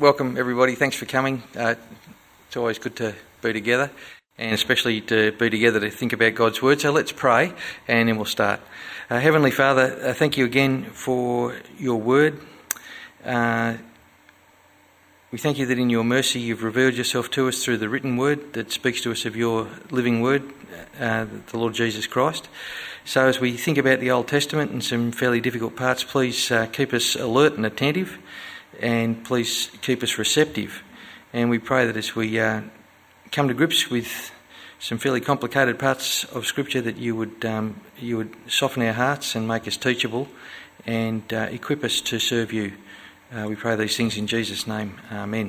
Welcome everybody, thanks for coming. It's always good to be together, and especially to be together to think about God's Word. So let's pray and then we'll start. Heavenly Father, thank you again for your Word. We thank you that in your mercy you've revealed yourself to us through the written Word that speaks to us of your living Word, the Lord Jesus Christ. So as we think about the Old Testament and some fairly difficult parts, please keep us alert and attentive, and please keep us receptive. And we pray that as we come to grips with some fairly complicated parts of Scripture, that you would soften our hearts and make us teachable and equip us to serve you. We pray these things in Jesus' name. Amen.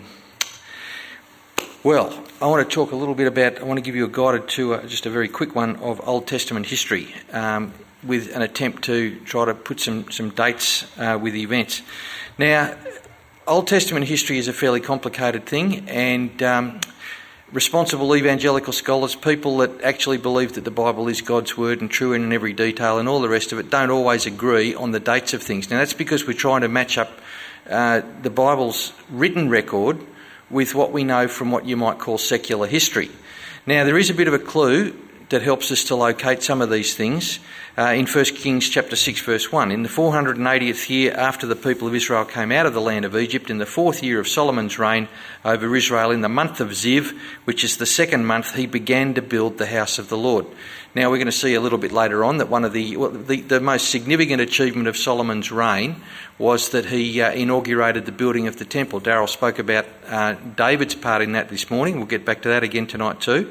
Well, I want to talk a little bit about, I want to give you a guided tour, just a very quick one, of Old Testament history, with an attempt to try to put some dates with the events. Now, Old Testament history is a fairly complicated thing, and responsible evangelical scholars, people that actually believe that the Bible is God's Word and true in every detail and all the rest of it, don't always agree on the dates of things. Now, that's because we're trying to match up the Bible's written record with what we know from what you might call secular history. Now, there is a bit of a clue that helps us to locate some of these things in 1 Kings chapter 6 verse 1. In the 480th year after the people of Israel came out of the land of Egypt, in the 4th year of Solomon's reign over Israel, in the month of Ziv, which is the second month, he began to build the house of the Lord. Now, we're going to see a little bit later on that one of the most significant achievement of Solomon's reign was that he inaugurated the building of the temple. Darryl spoke about David's part in that this morning. We'll get back to that again tonight too.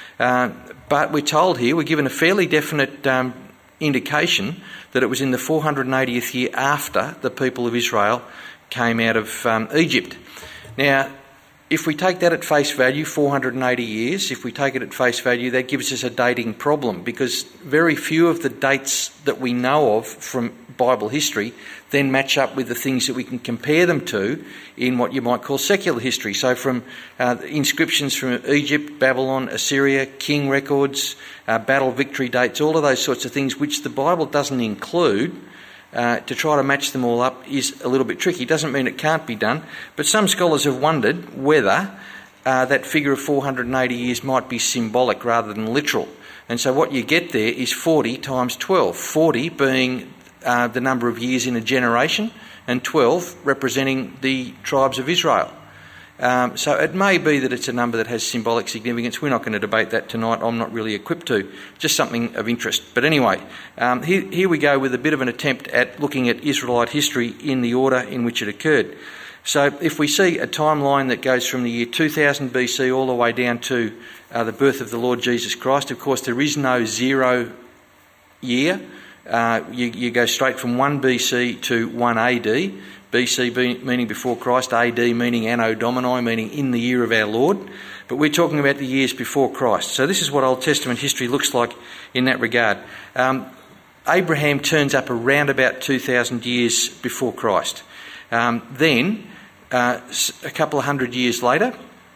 But we're told here, we're given a fairly definite indication that it was in the 480th year after the people of Israel came out of Egypt. Now, if we take that at face value, 480 years, if we take it at face value, that gives us a dating problem, because very few of the dates that we know of from Bible history then match up with the things that we can compare them to in what you might call secular history. So from inscriptions from Egypt, Babylon, Assyria, king records, battle victory dates, all of those sorts of things which the Bible doesn't include, to try to match them all up is a little bit tricky. Doesn't mean it can't be done, but some scholars have wondered whether that figure of 480 years might be symbolic rather than literal. And so what you get there is 40 times 12, 40 being the number of years in a generation, and 12 representing the tribes of Israel. So it may be that it's a number that has symbolic significance. We're not going to debate that tonight. I'm not really equipped to. Just something of interest. But anyway, here we go with a bit of an attempt at looking at Israelite history in the order in which it occurred. So if we see a timeline that goes from the year 2000 BC all the way down to the birth of the Lord Jesus Christ, of course there is no 0 year. You go straight from 1 BC to 1 AD. BC meaning before Christ, AD meaning Anno Domini, meaning in the year of our Lord. But we're talking about the years before Christ. So this is what Old Testament history looks like in that regard. Abraham turns up around about 2,000 years before Christ. Then, a couple of hundred years later,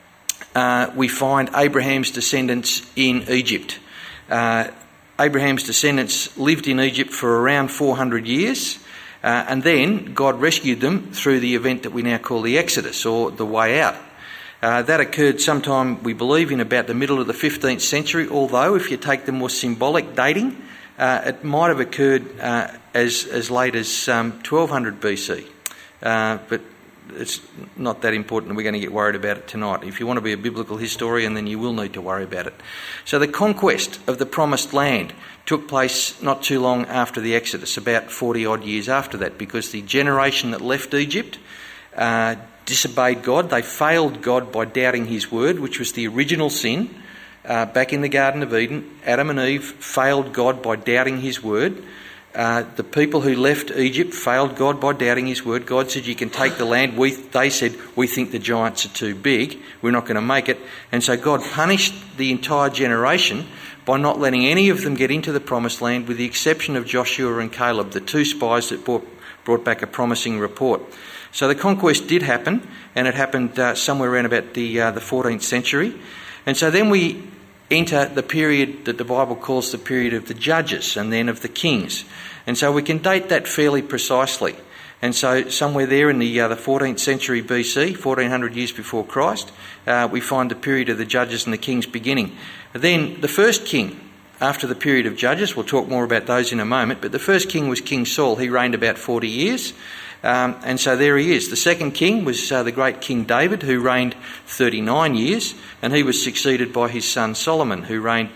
we find Abraham's descendants in Egypt. Abraham's descendants lived in Egypt for around 400 years. And then God rescued them through the event that we now call the Exodus, or the way out. That occurred sometime, we believe, in about the middle of the 15th century, although if you take the more symbolic dating, it might have occurred as late as 1200 BC. But it's not that important, and we're going to get worried about it tonight. If you want to be a biblical historian, then you will need to worry about it. So the conquest of the Promised Land took place not too long after the Exodus, about 40 odd years after that, because the generation that left Egypt disobeyed God. They failed God by doubting his word, which was the original sin. Back in the Garden of Eden, Adam and Eve failed God by doubting his word. The people who left Egypt failed God by doubting his word. God said, you can take the land. They said, we think the giants are too big. We're not going to make it. And so God punished the entire generation by not letting any of them get into the Promised Land, with the exception of Joshua and Caleb, the two spies that brought back a promising report. So the conquest did happen, and it happened somewhere around about the 14th century. And so then we enter the period that the Bible calls the period of the judges and then of the kings. And so we can date that fairly precisely. And so somewhere there in the 14th century BC, 1400 years before Christ, we find the period of the judges and the kings beginning. Then the first king, after the period of judges, we'll talk more about those in a moment, but the first king was King Saul. He reigned about 40 years. And so there he is. The second king was the great King David, who reigned 39 years, and he was succeeded by his son Solomon, who reigned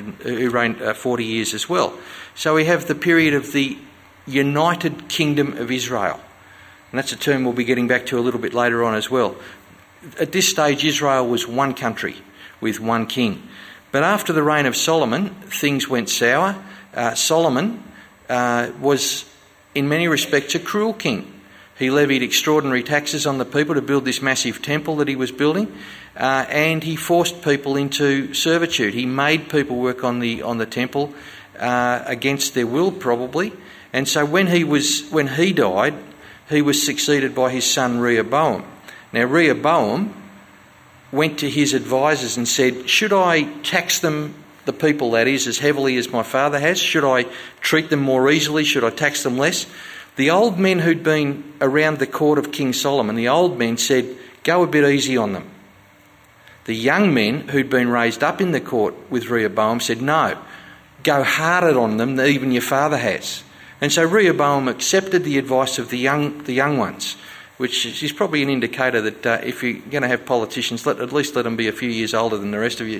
40 years as well. So we have the period of the United Kingdom of Israel. And that's a term we'll be getting back to a little bit later on as well. At this stage, Israel was one country with one king. But after the reign of Solomon, things went sour. Solomon was, in many respects, a cruel king. He levied extraordinary taxes on the people to build this massive temple that he was building, and he forced people into servitude. He made people work on the temple against their will, probably. And so when he died, he was succeeded by his son Rehoboam. Now Rehoboam went to his advisors and said, should I tax them, the people that is, as heavily as my father has? Should I treat them more easily? Should I tax them less? The old men who'd been around the court of King Solomon, the old men said, go a bit easy on them. The young men who'd been raised up in the court with Rehoboam said, no, go harder on them than even your father has. And so Rehoboam accepted the advice of the young ones, which is probably an indicator that if you're going to have politicians, at least let them be a few years older than the rest of you.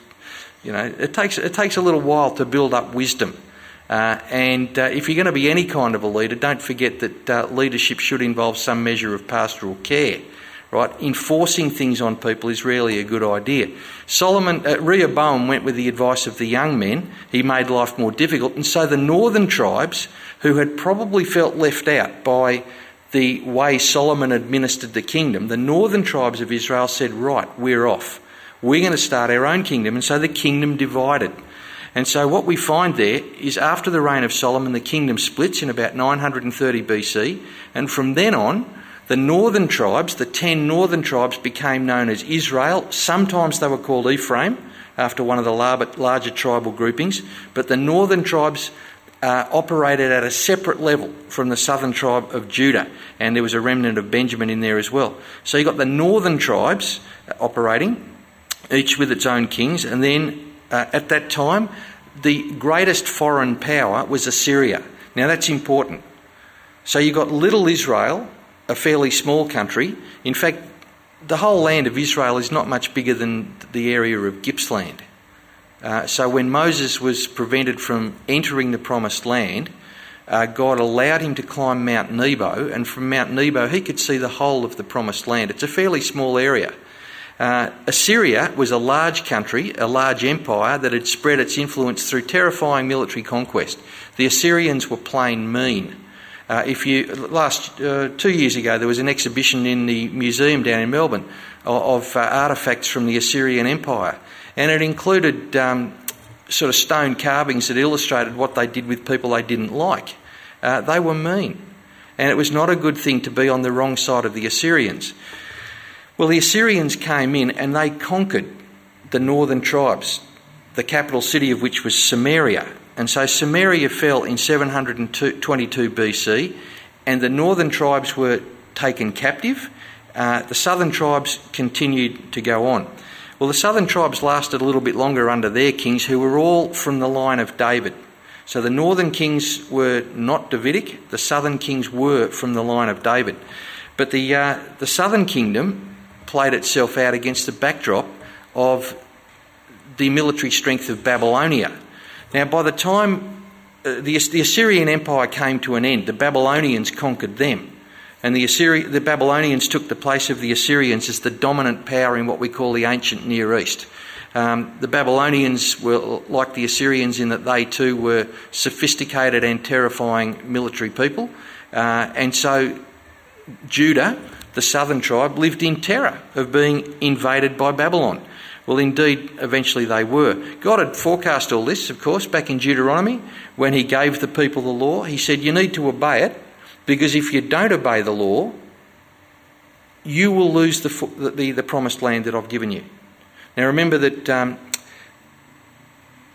It takes a little while to build up wisdom. And if you're going to be any kind of a leader, don't forget that leadership should involve some measure of pastoral care. Right? Enforcing things on people is rarely a good idea. Rehoboam went with the advice of the young men. He made life more difficult. And so the northern tribes, who had probably felt left out by the way Solomon administered the kingdom, the northern tribes of Israel said, right, we're off. We're going to start our own kingdom. And so the kingdom divided. And so what we find there is after the reign of Solomon, the kingdom splits in about 930 BC. And from then on, the northern tribes, the 10 northern tribes, became known as Israel. Sometimes they were called Ephraim, after one of the larger tribal groupings. But the northern tribes operated at a separate level from the southern tribe of Judah. And there was a remnant of Benjamin in there as well. So you've got the northern tribes operating, each with its own kings. And then at that time, the greatest foreign power was Assyria. Now that's important. So you've got little Israel, a fairly small country. In fact, the whole land of Israel is not much bigger than the area of Gippsland. So when Moses was prevented from entering the promised land, God allowed him to climb Mount Nebo, and from Mount Nebo he could see the whole of the promised land. It's a fairly small area. Assyria was a large country, a large empire that had spread its influence through terrifying military conquest. The Assyrians were plain mean. 2 years ago, there was an exhibition in the museum down in Melbourne of artefacts from the Assyrian Empire, and it included sort of stone carvings that illustrated what they did with people they didn't like. They were mean, and it was not a good thing to be on the wrong side of the Assyrians. Well, the Assyrians came in and they conquered the northern tribes, the capital city of which was Samaria. And so Samaria fell in 722 BC, and the northern tribes were taken captive. The southern tribes continued to go on. Well, the southern tribes lasted a little bit longer under their kings, who were all from the line of David. So the northern kings were not Davidic, the southern kings were from the line of David. But the southern kingdom played itself out against the backdrop of the military strength of Babylonia. Now, by the time the Assyrian Empire came to an end, the Babylonians conquered them. And the Babylonians took the place of the Assyrians as the dominant power in what we call the ancient Near East. The Babylonians were like the Assyrians in that they too were sophisticated and terrifying military people. And so Judah, the southern tribe, lived in terror of being invaded by Babylon. Well, indeed, eventually they were. God had forecast all this, of course, back in Deuteronomy, when he gave the people the law. He said, you need to obey it, because if you don't obey the law, you will lose the promised land that I've given you. Now remember that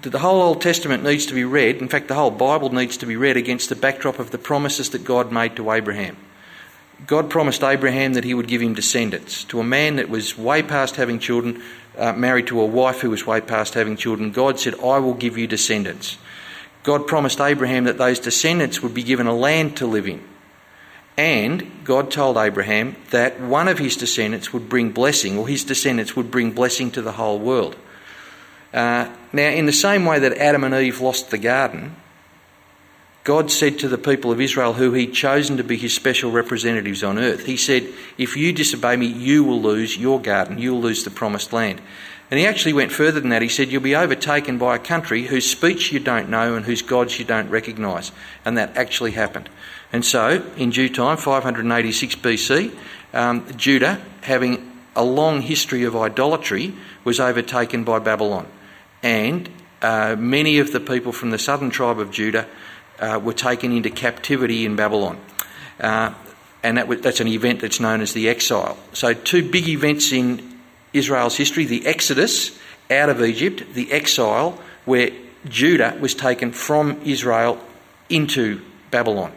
the whole Old Testament needs to be read, in fact the whole Bible needs to be read against the backdrop of the promises that God made to Abraham. God promised Abraham that he would give him descendants. To a man that was way past having children, married to a wife who was way past having children, God said, I will give you descendants. God promised Abraham that those descendants would be given a land to live in. And God told Abraham that one of his descendants would bring blessing, or his descendants would bring blessing to the whole world. Now, in the same way that Adam and Eve lost the garden, God said to the people of Israel, who he'd chosen to be his special representatives on earth, he said, if you disobey me, you will lose your garden, you will lose the promised land. And he actually went further than that. He said, you'll be overtaken by a country whose speech you don't know and whose gods you don't recognise. And that actually happened. And so, in due time, 586 BC, Judah, having a long history of idolatry, was overtaken by Babylon. And many of the people from the southern tribe of Judah were taken into captivity in Babylon. And that's an event that's known as the exile. So two big events in Israel's history: the Exodus out of Egypt, the exile where Judah was taken from Israel into Babylon.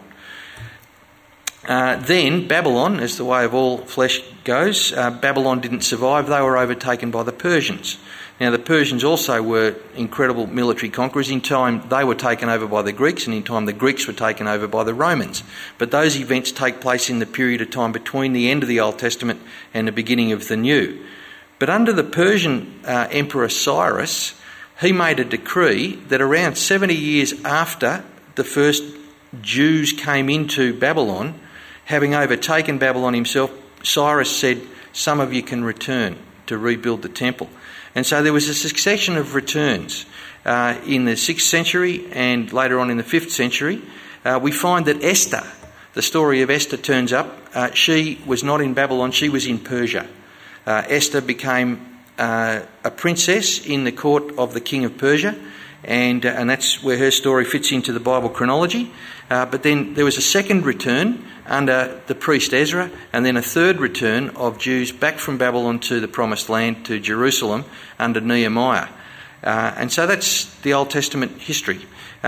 Then Babylon, as the way of all flesh goes, Babylon didn't survive. They were overtaken by the Persians. Now, the Persians also were incredible military conquerors. In time, they were taken over by the Greeks, and in time, the Greeks were taken over by the Romans. But those events take place in the period of time between the end of the Old Testament and the beginning of the New. But under the Persian Emperor Cyrus, he made a decree that around 70 years after the first Jews came into Babylon, having overtaken Babylon himself, Cyrus said, some of you can return to rebuild the temple. And so there was a succession of returns. In the 6th century and later on in the 5th century, we find that Esther, the story of Esther turns up. She was not in Babylon, she was in Persia. Esther became a princess in the court of the king of Persia, and that's where her story fits into the Bible chronology. But then there was a second return under the priest Ezra, and then a third return of Jews back from Babylon to the Promised Land, to Jerusalem, under Nehemiah. And so that's the Old Testament history.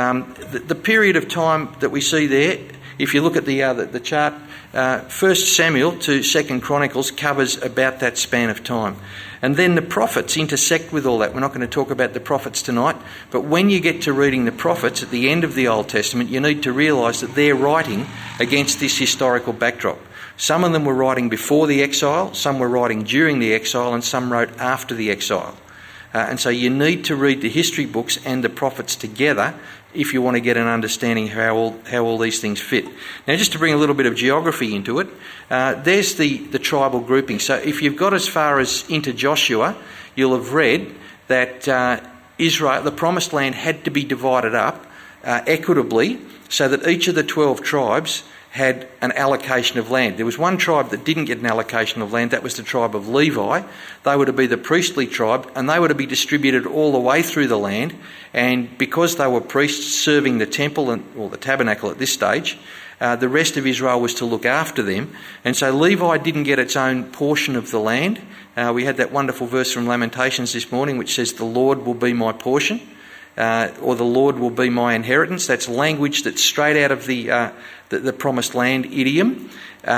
The period of time that we see there, if you look at the chart, 1 Samuel to 2 Chronicles covers about that span of time. And then the prophets intersect with all that. We're not going to talk about the prophets tonight, but when you get to reading the prophets at the end of the Old Testament, you need to realise that they're writing against this historical backdrop. Some of them were writing before the exile, some were writing during the exile, and some wrote after the exile. And so you need to read the history books and the prophets together if you want to get an understanding of how all these things fit. Now, just to bring a little bit of geography into it, there's the tribal grouping. So if you've got as far as into Joshua, you'll have read that Israel, the Promised Land, had to be divided up equitably so that each of the 12 tribes had an allocation of land. There was one tribe that didn't get an allocation of land. That was the tribe of Levi. They were to be the priestly tribe, and they were to be distributed all the way through the land. And because they were priests serving the temple or the tabernacle at this stage, the rest of Israel was to look after them. And so Levi didn't get its own portion of the land. We had that wonderful verse from Lamentations this morning which says, "The Lord will be my portion," or "the Lord will be my inheritance." That's language that's straight out of the Promised Land idiom.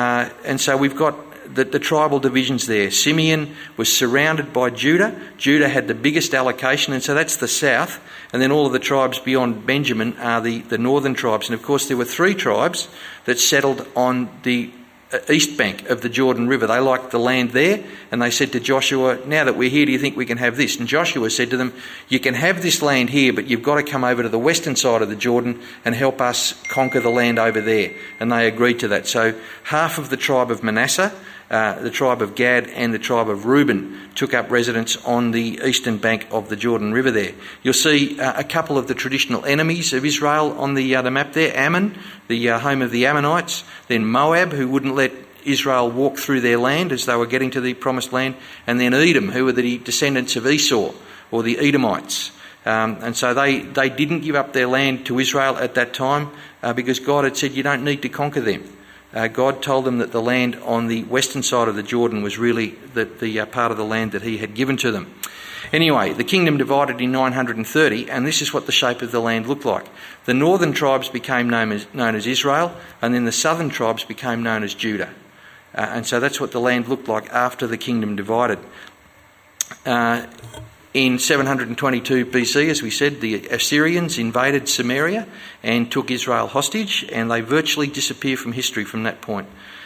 And so we've got the tribal divisions there. Simeon was surrounded by Judah. Judah had the biggest allocation, and so that's the south. And then all of the tribes beyond Benjamin are the northern tribes. And of course there were 3 tribes that settled on the east bank of the Jordan River. They liked the land there, and they said to Joshua, "Now that we're here, do you think we can have this?" And Joshua said to them, "You can have this land here, but you've got to come over to the western side of the Jordan and help us conquer the land over there." And they agreed to that. So half of the tribe of Manasseh, the tribe of Gad and the tribe of Reuben took up residence on the eastern bank of the Jordan River there. You'll see a couple of the traditional enemies of Israel on the map there. Ammon, the home of the Ammonites. Then Moab, who wouldn't let Israel walk through their land as they were getting to the Promised Land. And then Edom, who were the descendants of Esau, or the Edomites. And so they didn't give up their land to Israel at that time because God had said, you don't need to conquer them. God told them that the land on the western side of the Jordan was really the part of the land that he had given to them. Anyway, the kingdom divided in 930, and this is what the shape of the land looked like. The northern tribes became known as Israel, and then the southern tribes became known as Judah. And so that's what the land looked like after the kingdom divided. In 722 BC, as we said, the Assyrians invaded Samaria and took Israel hostage, and they virtually disappear from history from that point.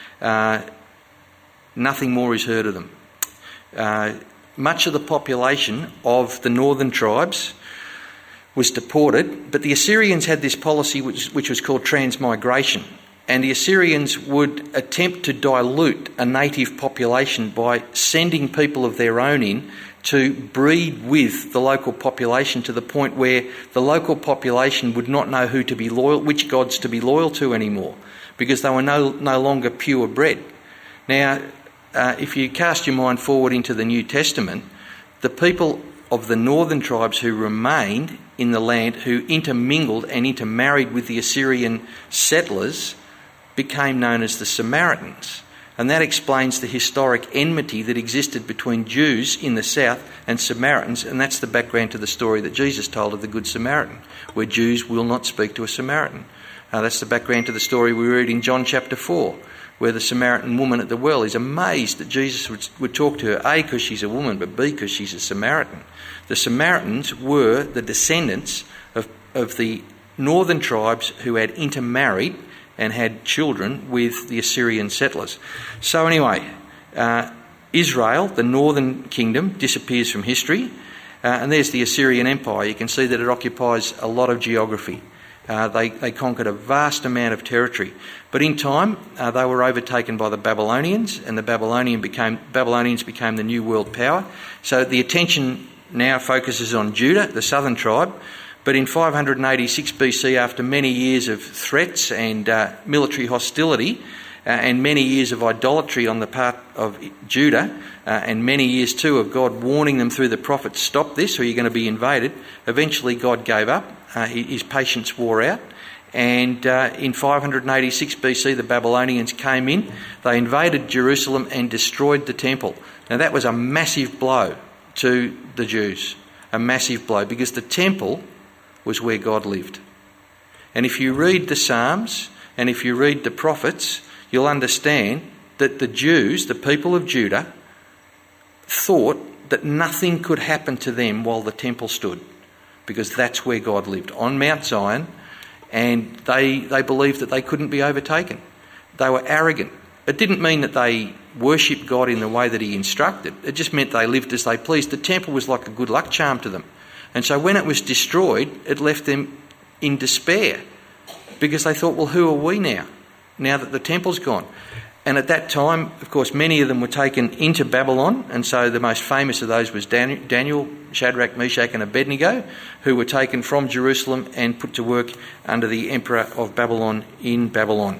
Nothing more is heard of them. Much of the population of the northern tribes was deported, but the Assyrians had this policy which was called transmigration, and the Assyrians would attempt to dilute a native population by sending people of their own in to breed with the local population to the point where the local population would not know who to be loyal, which gods to be loyal to anymore, because they were no longer pure bred. Now, if you cast your mind forward into the New Testament, the people of the northern tribes who remained in the land, who intermingled and intermarried with the Assyrian settlers, became known as the Samaritans. And that explains the historic enmity that existed between Jews in the south and Samaritans, and that's the background to the story that Jesus told of the Good Samaritan, where Jews will not speak to a Samaritan. That's the background to the story we read in John chapter 4, where the Samaritan woman at the well is amazed that Jesus would talk to her, A, because she's a woman, but B, because she's a Samaritan. The Samaritans were the descendants of the northern tribes who had intermarried and had children with the Assyrian settlers. So anyway, Israel, the northern kingdom, disappears from history, and there's the Assyrian Empire. You can see that it occupies a lot of geography. They conquered a vast amount of territory. But in time, they were overtaken by the Babylonians, and the Babylonians became the new world power. So the attention now focuses on Judah, the southern tribe. But in 586 BC, after many years of threats and military hostility and many years of idolatry on the part of Judah, and many years too of God warning them through the prophets, stop this or you're going to be invaded, eventually God gave up. His patience wore out. And in 586 BC, the Babylonians came in. They invaded Jerusalem and destroyed the temple. Now that was a massive blow to the Jews, a massive blow, because the temple was where God lived. And if you read the Psalms and if you read the prophets, you'll understand that the Jews, the people of Judah, thought that nothing could happen to them while the temple stood, because that's where God lived, on Mount Zion, and they believed that they couldn't be overtaken. They were arrogant. It didn't mean that they worshipped God in the way that he instructed. It just meant they lived as they pleased. The temple was like a good luck charm to them. And so when it was destroyed, it left them in despair, because they thought, well, who are we now that the temple's gone? And at that time, of course, many of them were taken into Babylon, and so the most famous of those was Daniel, Shadrach, Meshach and Abednego, who were taken from Jerusalem and put to work under the emperor of Babylon in Babylon.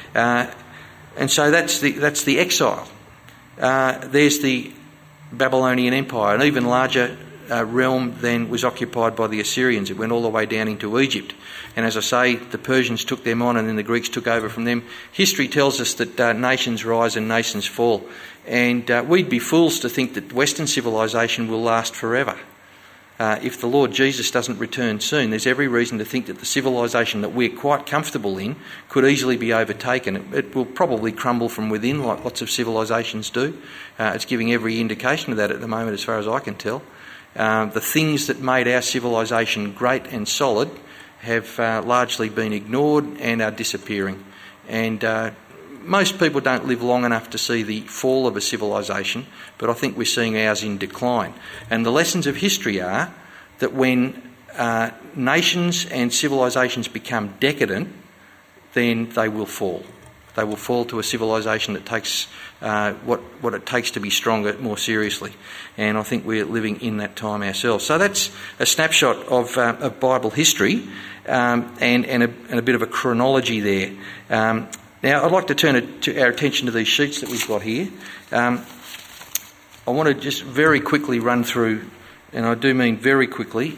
And so that's the exile. There's the Babylonian Empire, an even larger realm then was occupied by the Assyrians. It went all the way down into Egypt. And as I say, the Persians took them on and then the Greeks took over from them. History tells us that nations rise and nations fall. And we'd be fools to think that Western civilization will last forever. If the Lord Jesus doesn't return soon, there's every reason to think that the civilization that we're quite comfortable in could easily be overtaken. It will probably crumble from within, like lots of civilizations do. It's giving every indication of that at the moment, as far as I can tell. The things that made our civilization great and solid have largely been ignored and are disappearing. And most people don't live long enough to see the fall of a civilization, but I think we're seeing ours in decline. And the lessons of history are that when nations and civilizations become decadent, then they will fall. They will fall to a civilization that takes what it takes to be stronger more seriously. And I think we're living in that time ourselves. So that's a snapshot of Bible history and a bit of a chronology there. Now, I'd like to turn our attention to these sheets that we've got here. I want to just very quickly run through, and I do mean very quickly,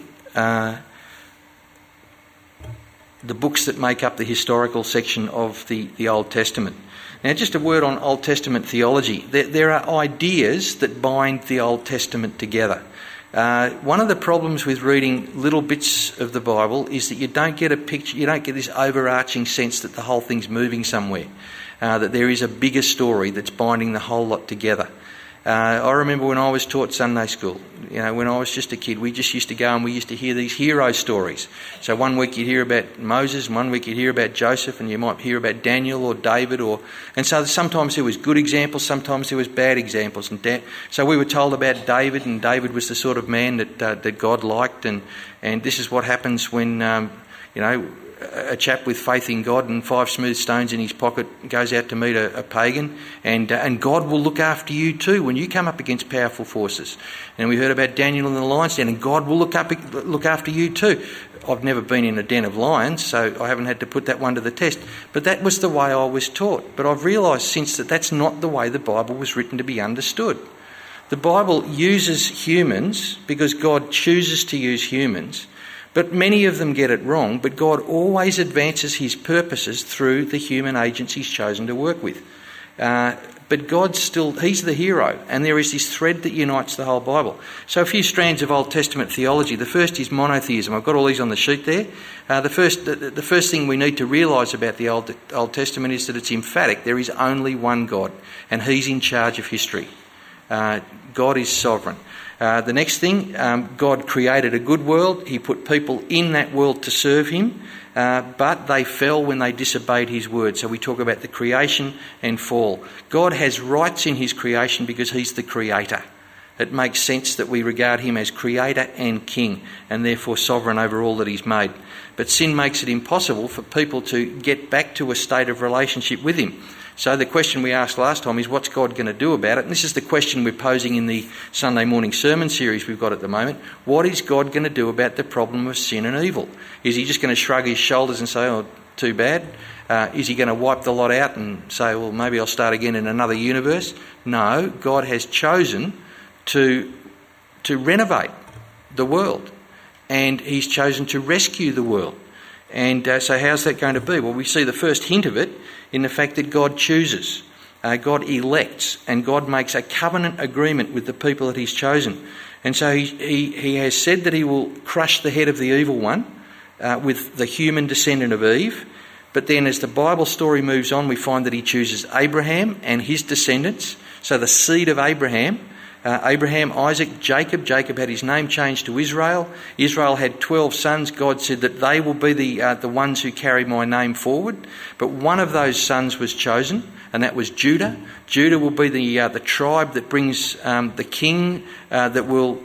the books that make up the historical section of the Old Testament. Now, just a word on Old Testament theology. There are ideas that bind the Old Testament together. One of the problems with reading little bits of the Bible is that you don't get a picture, you don't get this overarching sense that the whole thing's moving somewhere, that there is a bigger story that's binding the whole lot together. I remember when I was taught Sunday school, when I was just a kid, we just used to go and we used to hear these hero stories. So one week you'd hear about Moses, one week you'd hear about Joseph, and you might hear about Daniel or David. And so sometimes there was good examples, sometimes there was bad examples. So we were told about David, and David was the sort of man that God liked, and this is what happens when, a chap with faith in God and 5 smooth stones in his pocket goes out to meet a pagan, and God will look after you too when you come up against powerful forces. And we heard about Daniel in the lion's den, and God will look after you too. I've never been in a den of lions, so I haven't had to put that one to the test. But that was the way I was taught. But I've realised since that that's not the way the Bible was written to be understood. The Bible uses humans because God chooses to use humans. But many of them get it wrong, but God always advances his purposes through the human agents he's chosen to work with. But God's he's the hero, and there is this thread that unites the whole Bible. So a few strands of Old Testament theology. The first is monotheism. I've got all these on the sheet there. The first thing we need to realise about the Old Testament is that it's emphatic. There is only one God, and he's in charge of history. God is sovereign. The next thing, God created a good world. He put people in that world to serve him, but they fell when they disobeyed his word. So we talk about the creation and fall. God has rights in his creation because he's the creator. It makes sense that we regard him as creator and king, and therefore sovereign over all that he's made. But sin makes it impossible for people to get back to a state of relationship with him. So the question we asked last time is, what's God going to do about it? And this is the question we're posing in the Sunday morning sermon series we've got at the moment. What is God going to do about the problem of sin and evil? Is he just going to shrug his shoulders and say, oh, too bad? Is he going to wipe the lot out and say, well, maybe I'll start again in another universe? No, God has chosen to renovate the world, and he's chosen to rescue the world. And so how's that going to be? Well, we see the first hint of it in the fact that God chooses, God elects, and God makes a covenant agreement with the people that he's chosen. And so he has said that he will crush the head of the evil one with the human descendant of Eve. But then as the Bible story moves on, we find that he chooses Abraham and his descendants, so the seed of Abraham. Abraham, Isaac, Jacob. Jacob had his name changed to Israel. Israel had 12 sons. God said that they will be the ones who carry my name forward. But one of those sons was chosen, and that was Judah. Judah will be the tribe that brings the king that will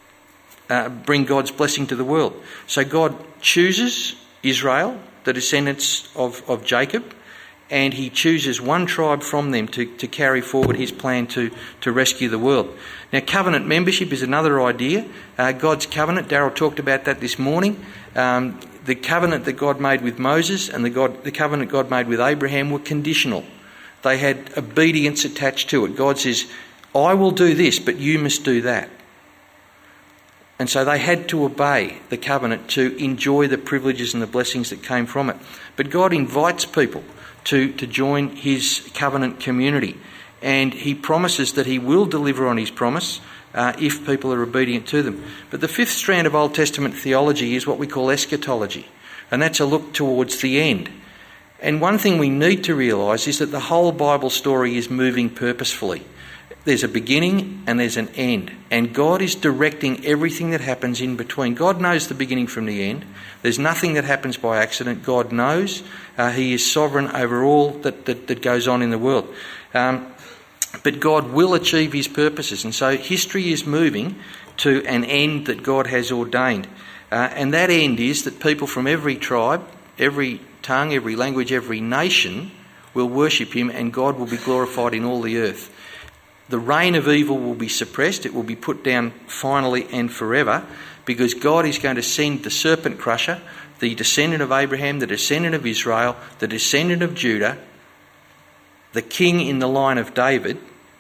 bring God's blessing to the world. So God chooses Israel, the descendants of Jacob, and he chooses one tribe from them to carry forward his plan to rescue the world. Now, covenant membership is another idea. God's covenant, Darryl talked about that this morning. The covenant that God made with Moses and the covenant God made with Abraham were conditional. They had obedience attached to it. God says, I will do this, but you must do that. And so they had to obey the covenant to enjoy the privileges and the blessings that came from it. But God invites people to join his covenant community. And he promises that he will deliver on his promise if people are obedient to them. But the fifth strand of Old Testament theology is what we call eschatology. And that's a look towards the end. And one thing we need to realise is that the whole Bible story is moving purposefully. There's a beginning and there's an end. And God is directing everything that happens in between. God knows the beginning from the end. There's nothing that happens by accident. God knows. He is sovereign over all that goes on in the world. But God will achieve his purposes. And so history is moving to an end that God has ordained. And that end is that people from every tribe, every tongue, every language, every nation will worship him, and God will be glorified in all the earth. The reign of evil will be suppressed. It will be put down finally and forever, because God is going to send the serpent crusher, the descendant of Abraham, the descendant of Israel, the descendant of Judah, the king in the line of David,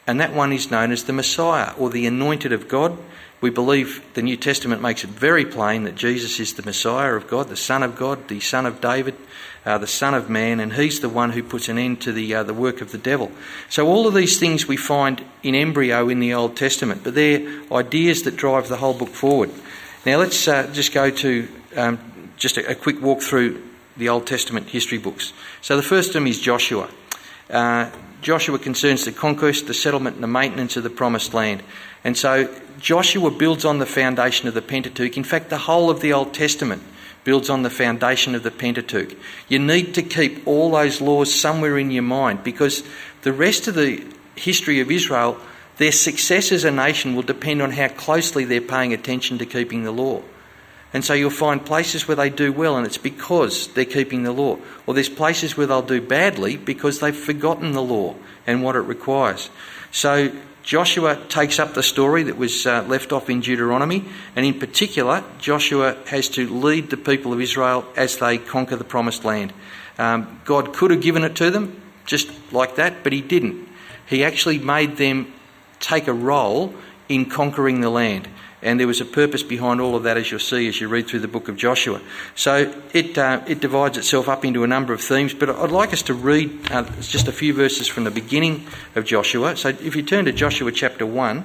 and that one is known as the Messiah, or the Anointed of God. We believe the New Testament makes it very plain that Jesus is the Messiah of God, the Son of God, the Son of David, the Son of Man, and he's the one who puts an end to the work of the devil. So all of these things we find in embryo in the Old Testament, but they're ideas that drive the whole book forward. Now let's just go to just a quick walk through the Old Testament history books. So the first of them is Joshua. Joshua concerns the conquest, the settlement and the maintenance of the promised land. And so Joshua builds on the foundation of the Pentateuch. In fact, the whole of the Old Testament builds on the foundation of the Pentateuch. You need to keep all those laws somewhere in your mind, because the rest of the history of Israel, their success as a nation will depend on how closely they're paying attention to keeping the law. And so you'll find places where they do well and it's because they're keeping the law. Or there's places where they'll do badly because they've forgotten the law and what it requires. So Joshua takes up the story that was left off in Deuteronomy, and in particular Joshua has to lead the people of Israel as they conquer the promised land. God could have given it to them just like that, but he didn't. He actually made them take a role in conquering the land. And there was a purpose behind all of that, as you'll see as you read through the book of Joshua. So it divides itself up into a number of themes, but I'd like us to read just a few verses from the beginning of Joshua. So if you turn to Joshua chapter 1,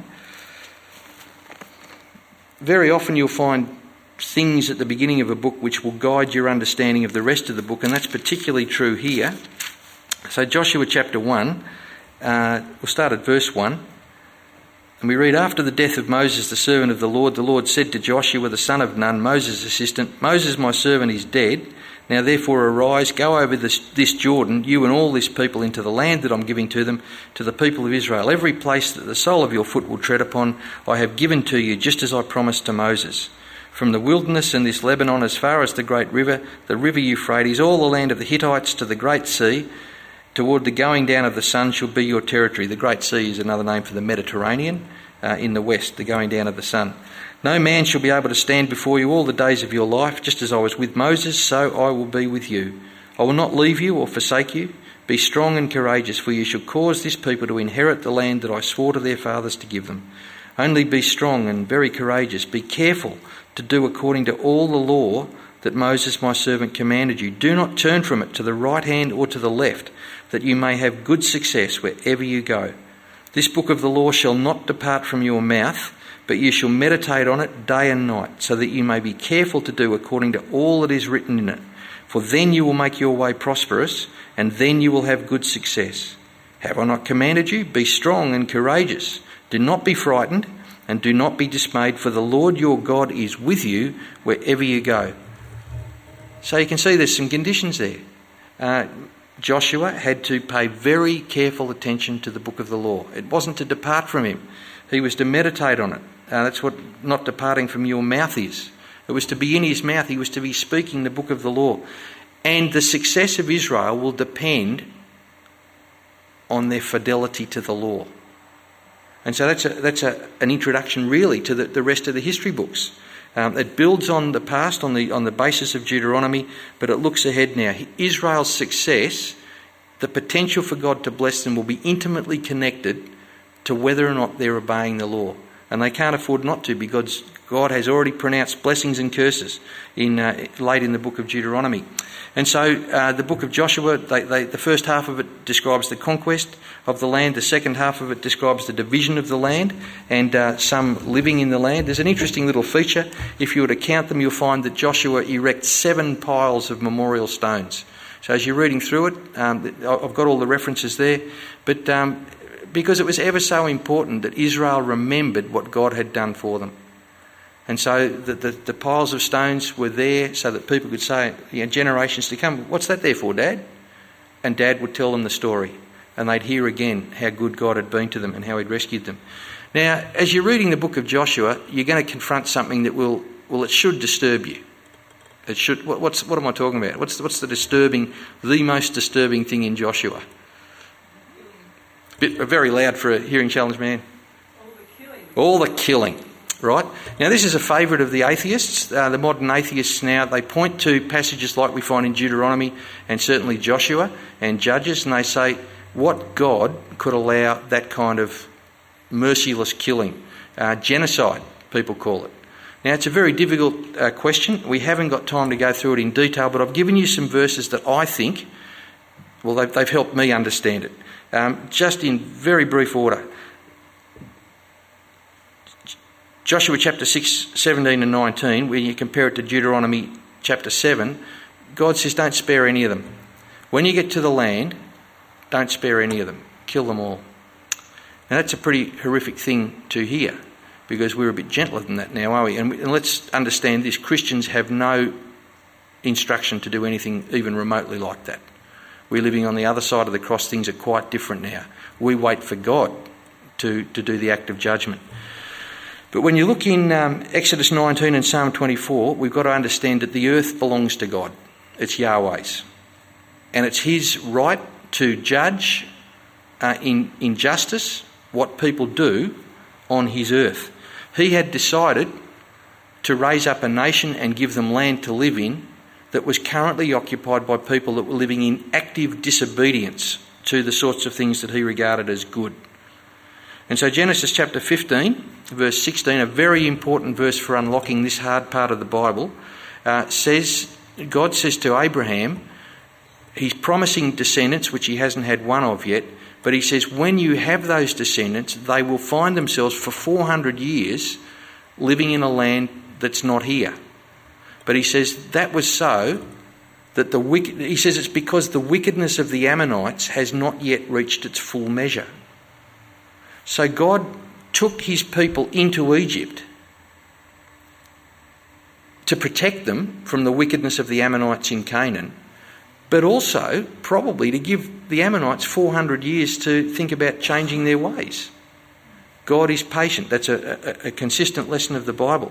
very often you'll find things at the beginning of a book which will guide your understanding of the rest of the book, and that's particularly true here. So Joshua chapter 1, we'll start at verse 1. And we read, "After the death of Moses, the servant of the Lord said to Joshua, the son of Nun, Moses' assistant, 'Moses, my servant, is dead. Now therefore arise, go over this Jordan, you and all this people, into the land that I'm giving to them, to the people of Israel. Every place that the sole of your foot will tread upon, I have given to you, just as I promised to Moses. From the wilderness and this Lebanon as far as the great river, the river Euphrates, all the land of the Hittites to the great sea, toward the going down of the sun shall be your territory.'" The Great Sea is another name for the Mediterranean in the west, the going down of the sun. "No man shall be able to stand before you all the days of your life. Just as I was with Moses, so I will be with you. I will not leave you or forsake you. Be strong and courageous, for you shall cause this people to inherit the land that I swore to their fathers to give them. Only be strong and very courageous. Be careful to do according to all the law that Moses my servant commanded you. Do not turn from it to the right hand or to the left, that you may have good success wherever you go. This book of the law shall not depart from your mouth, but you shall meditate on it day and night, so that you may be careful to do according to all that is written in it. For then you will make your way prosperous, and then you will have good success. Have I not commanded you? Be strong and courageous. Do not be frightened, and do not be dismayed, for the Lord your God is with you wherever you go." So you can see there's some conditions there. Joshua had to pay very careful attention to the book of the law. It wasn't to depart from him. He was to meditate on it. That's what not departing from your mouth is. It was to be in his mouth. He was to be speaking the book of the law. And the success of Israel will depend on their fidelity to the law. And so that's an introduction really to the rest of the history books. It builds on the past, on the basis of Deuteronomy, but it looks ahead now. Israel's success, the potential for God to bless them, will be intimately connected to whether or not they're obeying the law. And they can't afford not to, because God has already pronounced blessings and curses late in the book of Deuteronomy. And so the book of Joshua, the first half of it describes the conquest of the land. The second half of it describes the division of the land and some living in the land. There's an interesting little feature. If you were to count them, you'll find that Joshua erects 7 piles of memorial stones. So as you're reading through it, I've got all the references there. But because it was ever so important that Israel remembered what God had done for them. And so the piles of stones were there so that people could say, generations to come, "What's that there for, Dad?" And Dad would tell them the story. And they'd hear again how good God had been to them and how he'd rescued them. Now, as you're reading the book of Joshua, you're going to confront something that it should disturb you. It should. What am I talking about? What's the most disturbing thing in Joshua? Very loud for a hearing challenged man. All the killing. Right? Now this is a favourite of the atheists. The modern atheists now, they point to passages like we find in Deuteronomy and certainly Joshua and Judges, and they say, what God could allow that kind of merciless killing, genocide, people call it. Now, it's a very difficult question. We haven't got time to go through it in detail, but I've given you some verses that I think, well, they've helped me understand it. Just in very brief order. Joshua chapter 6, 17 and 19, when you compare it to Deuteronomy chapter 7, God says don't spare any of them. When you get to the land, don't spare any of them. Kill them all. Now that's a pretty horrific thing to hear, because we're a bit gentler than that now, are we? And let's understand this. Christians have no instruction to do anything even remotely like that. We're living on the other side of the cross. Things are quite different now. We wait for God to do the act of judgment. But when you look in Exodus 19 and Psalm 24, we've got to understand that the earth belongs to God. It's Yahweh's. And it's his right to judge in justice what people do on his earth. He had decided to raise up a nation and give them land to live in that was currently occupied by people that were living in active disobedience to the sorts of things that he regarded as good. And so Genesis chapter 15, verse 16, a very important verse for unlocking this hard part of the Bible, says, God says to Abraham, he's promising descendants, which he hasn't had one of yet, but he says when you have those descendants, they will find themselves for 400 years living in a land that's not here. But he says that was so that he says it's because the wickedness of the Ammonites has not yet reached its full measure. So God took his people into Egypt to protect them from the wickedness of the Ammonites in Canaan, but also probably to give the Ammonites 400 years to think about changing their ways. God is patient. That's a consistent lesson of the Bible.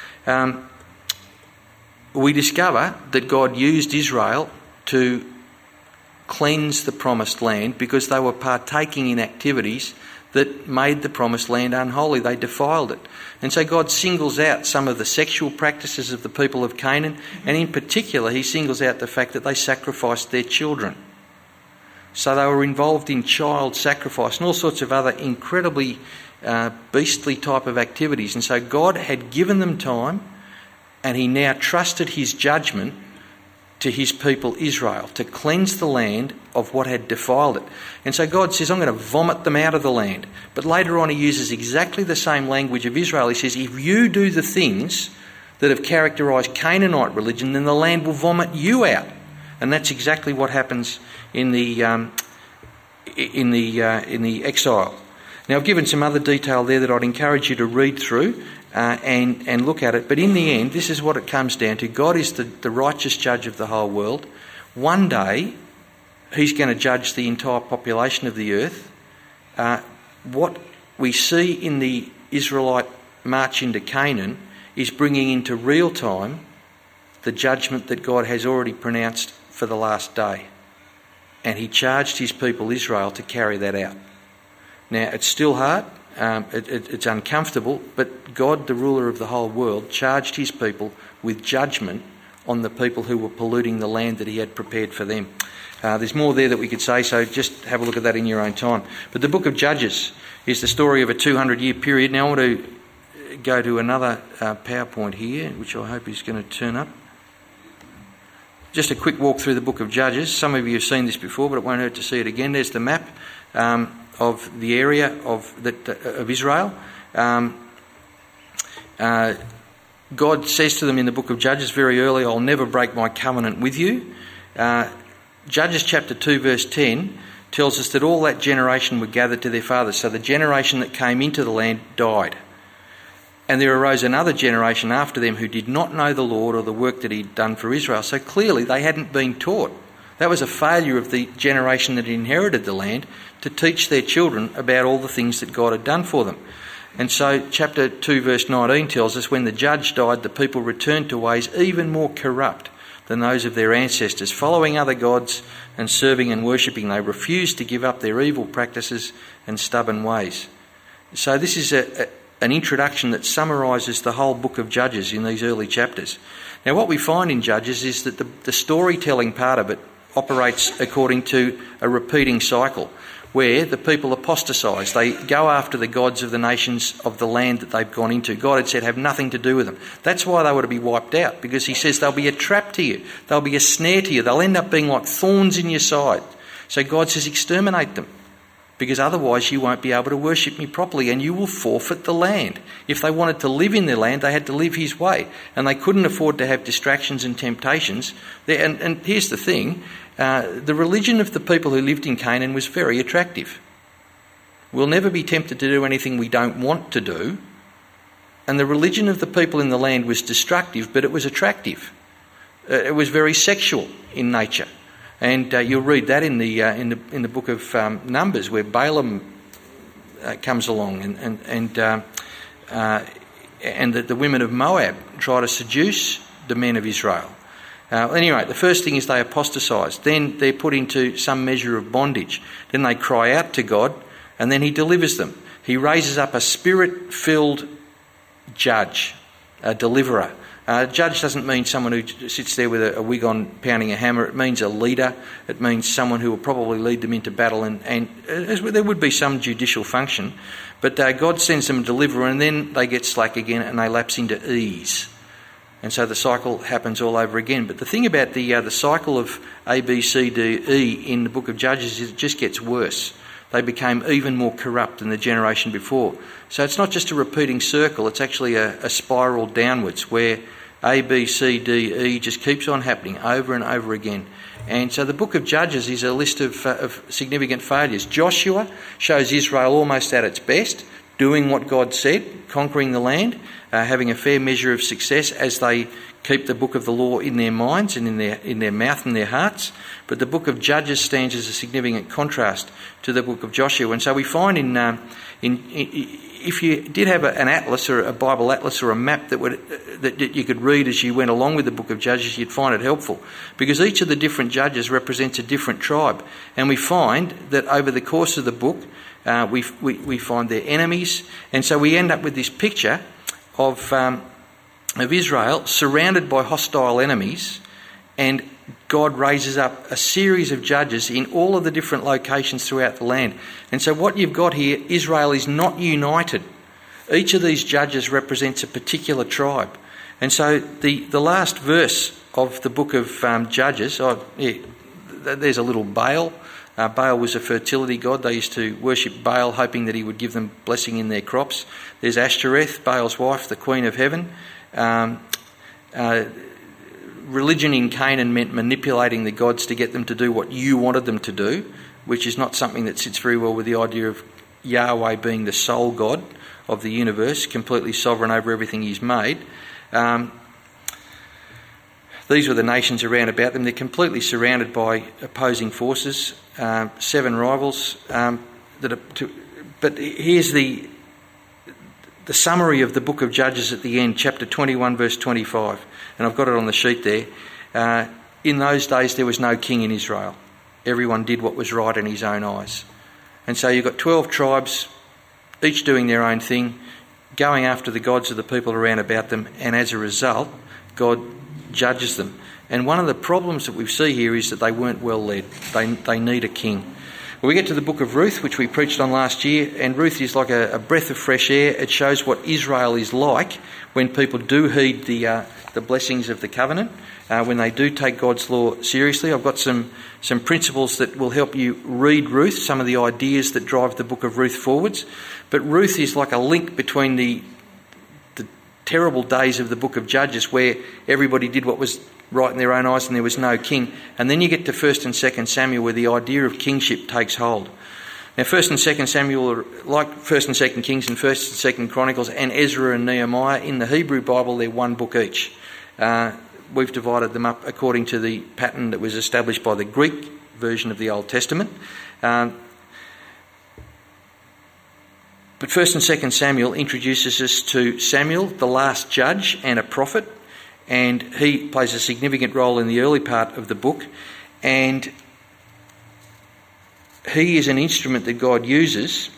We discover that God used Israel to cleanse the promised land because they were partaking in activities that made the promised land unholy. They defiled it. And so God singles out some of the sexual practices of the people of Canaan, and in particular he singles out the fact that they sacrificed their children. So they were involved in child sacrifice and all sorts of other incredibly beastly type of activities. And so God had given them time, and he now trusted his judgment to his people Israel to cleanse the land of what had defiled it. And so God says, I'm going to vomit them out of the land. But later on he uses exactly the same language of Israel. He says, if you do the things that have characterised Canaanite religion, then the land will vomit you out. And that's exactly what happens in the exile. Now I've given some other detail there that I'd encourage you to read through and look at it. But in the end, this is what it comes down to. God is the righteous judge of the whole world. One day, he's going to judge the entire population of the earth. What we see in the Israelite march into Canaan is bringing into real time the judgment that God has already pronounced for the last day. And he charged his people Israel to carry that out. Now, it's still hard. It's uncomfortable, but God, the ruler of the whole world, charged his people with judgment on the people who were polluting the land that he had prepared for them. There's more there that we could say, so just have a look at that in your own time. But the book of Judges is the story of a 200-year period. Now I want to go to another PowerPoint here, which I hope is going to turn up. Just a quick walk through the book of Judges. Some of you have seen this before, but it won't hurt to see it again. There's the map of the area of Israel. God says to them in the book of Judges very early, I'll never break my covenant with you. Judges chapter 2 verse 10 tells us that all that generation were gathered to their fathers. So the generation that came into the land died. And there arose another generation after them who did not know the Lord or the work that he'd done for Israel. So clearly they hadn't been taught. That was a failure of the generation that inherited the land to teach their children about all the things that God had done for them. And so chapter 2 verse 19 tells us when the judge died, the people returned to ways even more corrupt than those of their ancestors, following other gods and serving and worshipping. They refused to give up their evil practices and stubborn ways. So this is an introduction that summarises the whole book of Judges in these early chapters. Now what we find in Judges is that the storytelling part of it operates according to a repeating cycle. where the people apostatise. They go after the gods of the nations of the land that they've gone into. God had said, have nothing to do with them. That's why they were to be wiped out, because he says they'll be a trap to you. They'll be a snare to you. They'll end up being like thorns in your side. So God says, exterminate them, because otherwise you won't be able to worship me properly and you will forfeit the land. If they wanted to live in their land, they had to live his way, and they couldn't afford to have distractions and temptations. And here's the thing, the religion of the people who lived in Canaan was very attractive. We'll never be tempted to do anything we don't want to do, and the religion of the people in the land was destructive, but it was attractive. It was very sexual in nature. And you'll read that in the book of Numbers, where Balaam comes along, and the women of Moab try to seduce the men of Israel. Anyway, the first thing is they apostatise. Then they're put into some measure of bondage. Then they cry out to God, and then he delivers them. He raises up a spirit-filled judge, a deliverer. Judge doesn't mean someone who sits there with a wig on pounding a hammer. It means a leader. It means someone who will probably lead them into battle, and there would be some judicial function. But God sends them a deliverer, and then they get slack again and they lapse into ease. And so the cycle happens all over again. But the thing about the cycle of A, B, C, D, E in the book of Judges is it just gets worse. They became even more corrupt than the generation before. So it's not just a repeating circle, it's actually a spiral downwards where A, B, C, D, E just keeps on happening over and over again. And so the book of Judges is a list of significant failures. Joshua shows Israel almost at its best, doing what God said, conquering the land, having a fair measure of success as they keep the book of the law in their minds and in their mouth and their hearts. But the book of Judges stands as a significant contrast to the book of Joshua. And so we find if you did have an atlas or a Bible atlas or a map that you could read as you went along with the book of Judges, you'd find it helpful, because each of the different judges represents a different tribe. And we find that over the course of the book, we find their enemies. And so we end up with this picture of Israel surrounded by hostile enemies, and God raises up a series of judges in all of the different locations throughout the land. And so what you've got here, Israel is not united. Each of these judges represents a particular tribe. And so the last verse of the book of Judges, there's a little Baal. Baal was a fertility god. They used to worship Baal, hoping that he would give them blessing in their crops. There's Ashtoreth, Baal's wife, the queen of heaven. Religion in Canaan meant manipulating the gods to get them to do what you wanted them to do, which is not something that sits very well with the idea of Yahweh being the sole God of the universe, completely sovereign over everything he's made. These were the nations around about them. They're completely surrounded by opposing forces, 7 rivals. But here's the summary of the book of Judges at the end, chapter 21, verse 25. And I've got it on the sheet there. In those days there was no king in Israel. Everyone did what was right in his own eyes. And so you've got 12 tribes, each doing their own thing, going after the gods of the people around about them, and as a result, God judges them. And one of the problems that we see here is that they weren't well led. They need a king. Well, we get to the book of Ruth, which we preached on last year, and Ruth is like a breath of fresh air. It shows what Israel is like when people do heed the blessings of the covenant, when they do take God's law seriously. I've got some principles that will help you read Ruth, some of the ideas that drive the book of Ruth forwards. But Ruth is like a link between the terrible days of the book of Judges, where everybody did what was right in their own eyes and there was no king. And then you get to 1 and 2 Samuel, where the idea of kingship takes hold. Now, 1 and 2 Samuel are like 1 and 2 Kings and 1 and 2 Chronicles and Ezra and Nehemiah. In the Hebrew Bible, they're one book each. We've divided them up according to the pattern that was established by the Greek version of the Old Testament. But 1 and 2 Samuel introduces us to Samuel, the last judge and a prophet, and he plays a significant role in the early part of the book, and he is an instrument that God uses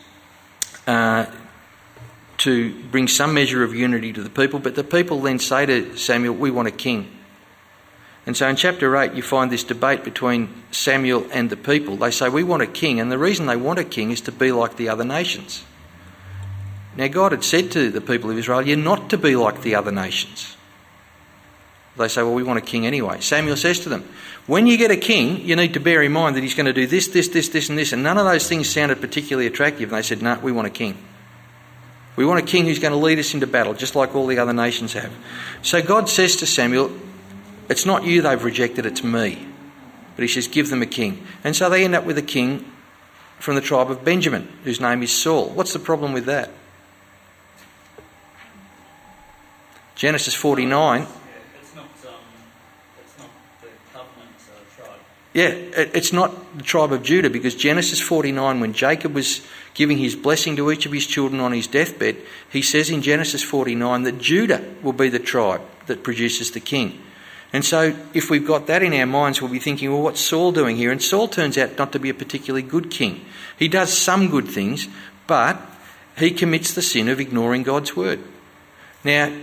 to bring some measure of unity to the people. But the people then say to Samuel, "We want a king." And so in chapter 8 you find this debate between Samuel and the people. They say, we want a king, and the reason they want a king is to be like the other nations. Now God had said to the people of Israel, you're not to be like the other nations. They say, well, we want a king anyway. Samuel says to them, when you get a king, you need to bear in mind that he's going to do this, this, this, this and this. And none of those things sounded particularly attractive. And they said, no, we want a king. We want a king who's going to lead us into battle, just like all the other nations have. So God says to Samuel, it's not you they've rejected, it's me. But he says, give them a king. And so they end up with a king from the tribe of Benjamin, whose name is Saul. What's the problem with that? Genesis 49... Yeah, it's not the tribe of Judah, because Genesis 49, when Jacob was giving his blessing to each of his children on his deathbed, he says in Genesis 49 that Judah will be the tribe that produces the king. And so if we've got that in our minds, we'll be thinking, well, what's Saul doing here? And Saul turns out not to be a particularly good king. He does some good things, but he commits the sin of ignoring God's word. Now,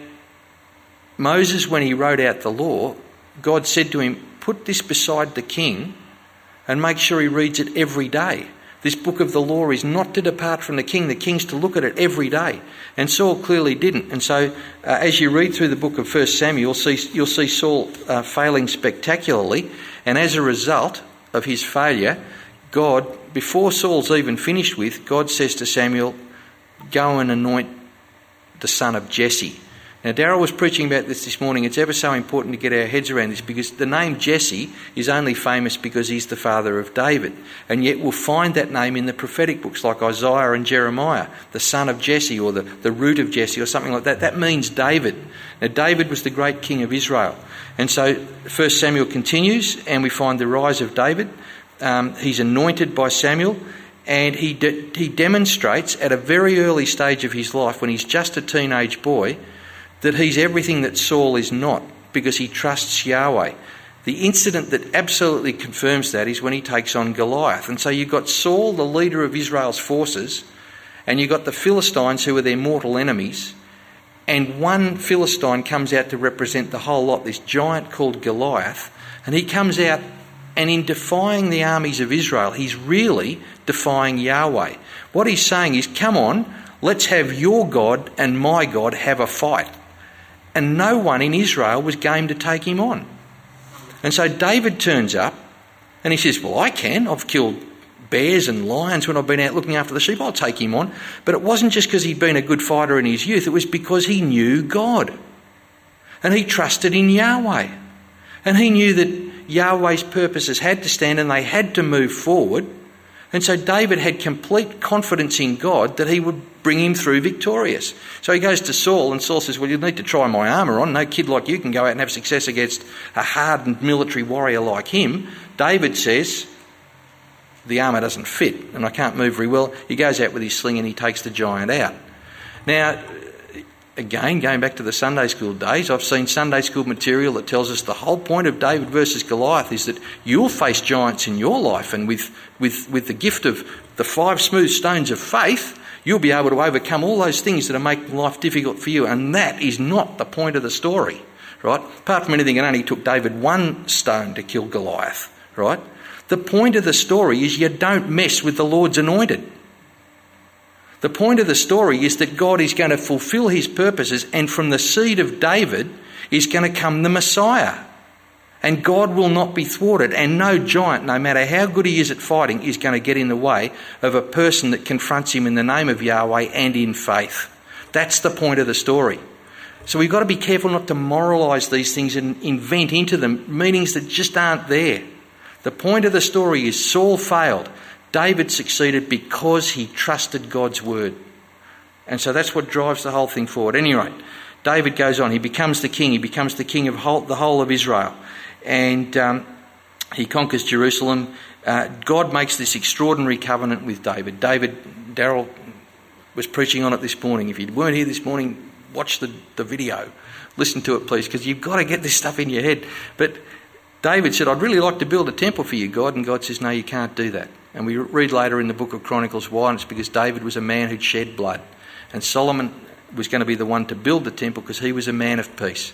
Moses, when he wrote out the law, God said to him, put this beside the king and make sure he reads it every day. This book of the law is not to depart from the king. The king's to look at it every day. And Saul clearly didn't. And so as you read through the book of 1 Samuel, you'll see Saul failing spectacularly. And as a result of his failure, God, before Saul's even finished with, God says to Samuel, go and anoint the son of Jesse. Now, Darryl was preaching about this morning. It's ever so important to get our heads around this, because the name Jesse is only famous because he's the father of David. And yet we'll find that name in the prophetic books like Isaiah and Jeremiah, the son of Jesse, or the root of Jesse, or something like that. That means David. Now, David was the great king of Israel. And so 1 Samuel continues, and we find the rise of David. He's anointed by Samuel, and he demonstrates at a very early stage of his life, when he's just a teenage boy, that he's everything that Saul is not, because he trusts Yahweh. The incident that absolutely confirms that is when he takes on Goliath. And so you've got Saul, the leader of Israel's forces, and you've got the Philistines, who are their mortal enemies, and one Philistine comes out to represent the whole lot, this giant called Goliath, and he comes out, and in defying the armies of Israel, he's really defying Yahweh. What he's saying is, come on, let's have your God and my God have a fight. And no one in Israel was game to take him on. And so David turns up and he says, well, I can. I've killed bears and lions when I've been out looking after the sheep. I'll take him on. But it wasn't just because he'd been a good fighter in his youth. It was because he knew God. And he trusted in Yahweh. And he knew that Yahweh's purposes had to stand and they had to move forward. And so David had complete confidence in God that he would bring him through victorious. So he goes to Saul, and Saul says, well, you need to try my armour on. No kid like you can go out and have success against a hardened military warrior like him. David says, the armour doesn't fit and I can't move very well. He goes out with his sling and he takes the giant out. Now, again, going back to the Sunday school days, I've seen Sunday school material that tells us the whole point of David versus Goliath is that you'll face giants in your life, and with the gift of the 5 smooth stones of faith, you'll be able to overcome all those things that are making life difficult for you. And that is not the point of the story, right? Apart from anything, it only took David 1 stone to kill Goliath, right? The point of the story is you don't mess with the Lord's anointed. The point of the story is that God is going to fulfill his purposes, and from the seed of David is going to come the Messiah. And God will not be thwarted, and no giant, no matter how good he is at fighting, is going to get in the way of a person that confronts him in the name of Yahweh and in faith. That's the point of the story. So we've got to be careful not to moralise these things and invent into them meanings that just aren't there. The point of the story is Saul failed. David succeeded because he trusted God's word. And so that's what drives the whole thing forward. At any rate, David goes on. He becomes the king. He becomes the king of the whole of Israel. And he conquers Jerusalem. God makes this extraordinary covenant with David. Darryl was preaching on it this morning. If you weren't here this morning, watch the video. Listen to it, please, because you've got to get this stuff in your head. But David said, I'd really like to build a temple for you, God. And God says, no, you can't do that. And we read later in the book of Chronicles why, and it's because David was a man who'd shed blood. And Solomon was going to be the one to build the temple because he was a man of peace.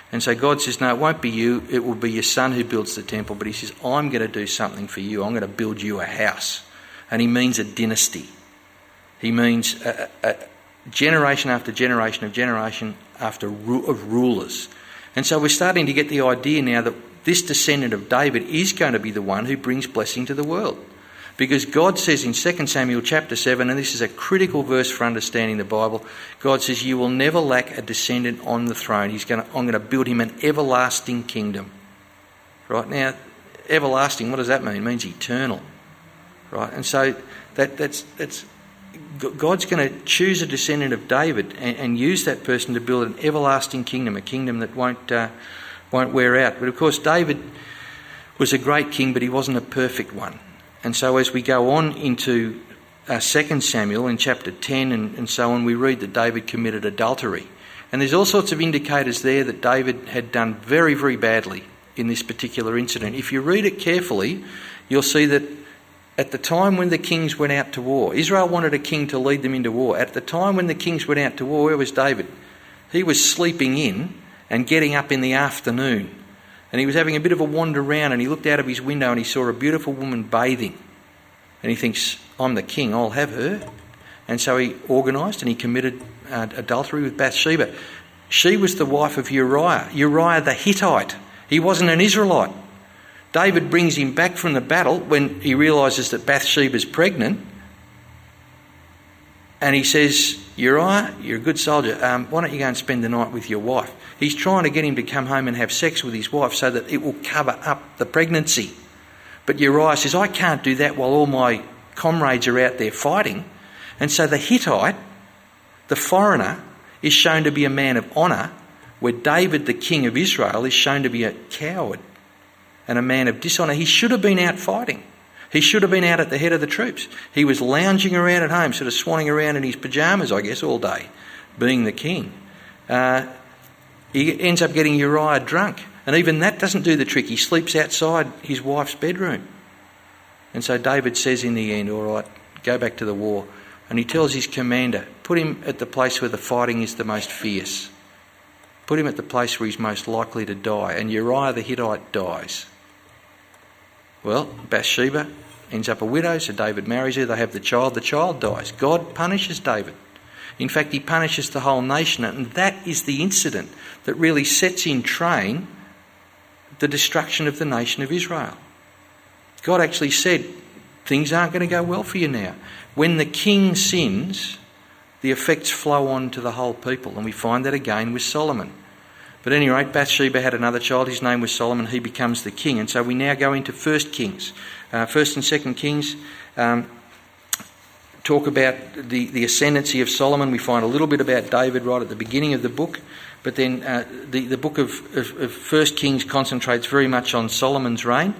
And so God says, no, it won't be you, it will be your son who builds the temple. But he says, I'm going to do something for you. I'm going to build you a house. And he means a dynasty. He means a generation after generation of generation of rulers. And so we're starting to get the idea now that this descendant of David is going to be the one who brings blessing to the world. Because God says in 2 Samuel chapter 7, and this is a critical verse for understanding the Bible, God says, you will never lack a descendant on the throne. I'm going to build him an everlasting kingdom. Right now, everlasting, what does that mean? It means eternal. Right? And so that's God's going to choose a descendant of David and use that person to build an everlasting kingdom, a kingdom that won't wear out. But of course, David was a great king, but he wasn't a perfect one. And so as we go on into 2 Samuel in chapter 10 and so on, we read that David committed adultery. And there's all sorts of indicators there that David had done very, very badly in this particular incident. If you read it carefully, you'll see that at the time when the kings went out to war, Israel wanted a king to lead them into war. At the time when the kings went out to war, where was David? He was sleeping in and getting up in the afternoon. And he was having a bit of a wander around, and he looked out of his window and he saw a beautiful woman bathing. And he thinks, I'm the king, I'll have her. And so he organised and he committed adultery with Bathsheba. She was the wife of Uriah the Hittite. He wasn't an Israelite. David brings him back from the battle when he realises that Bathsheba's pregnant. And he says, Uriah, you're a good soldier. Why don't you go and spend the night with your wife? He's trying to get him to come home and have sex with his wife so that it will cover up the pregnancy. But Uriah says, I can't do that while all my comrades are out there fighting. And so the Hittite, the foreigner, is shown to be a man of honour, where David, the king of Israel, is shown to be a coward and a man of dishonour. He should have been out fighting. He should have been out at the head of the troops. He was lounging around at home, sort of swanning around in his pyjamas, I guess, all day, being the king. He ends up getting Uriah drunk. And even that doesn't do the trick. He sleeps outside his wife's bedroom. And so David says in the end, all right, go back to the war. And he tells his commander, put him at the place where the fighting is the most fierce. Put him at the place where he's most likely to die. And Uriah the Hittite dies. Well, Bathsheba ends up a widow, so David marries her. They have the child dies. God punishes David. In fact, he punishes the whole nation, and that is the incident that really sets in train the destruction of the nation of Israel. God actually said, things aren't going to go well for you now. When the king sins, the effects flow on to the whole people, and we find that again with Solomon. But at any rate, Bathsheba had another child. His name was Solomon. He becomes the king. And so we now go into 1 Kings. 1 and 2 Kings talk about the ascendancy of Solomon. We find a little bit about David right at the beginning of the book. But then the book of 1 Kings concentrates very much on Solomon's reign.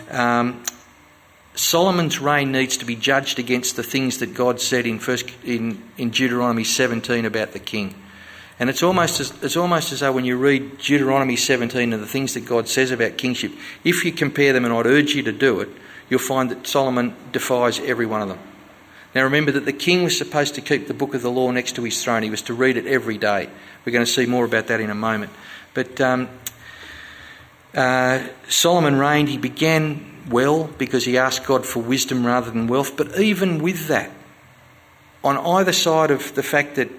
Solomon's reign needs to be judged against the things that God said in Deuteronomy 17 about the king. And it's almost as though when you read Deuteronomy 17 and the things that God says about kingship, if you compare them, and I'd urge you to do it, you'll find that Solomon defies every one of them. Now remember that the king was supposed to keep the book of the law next to his throne. He was to read it every day. We're going to see more about that in a moment. But Solomon reigned. He began well because he asked God for wisdom rather than wealth. But even with that, on either side of the fact that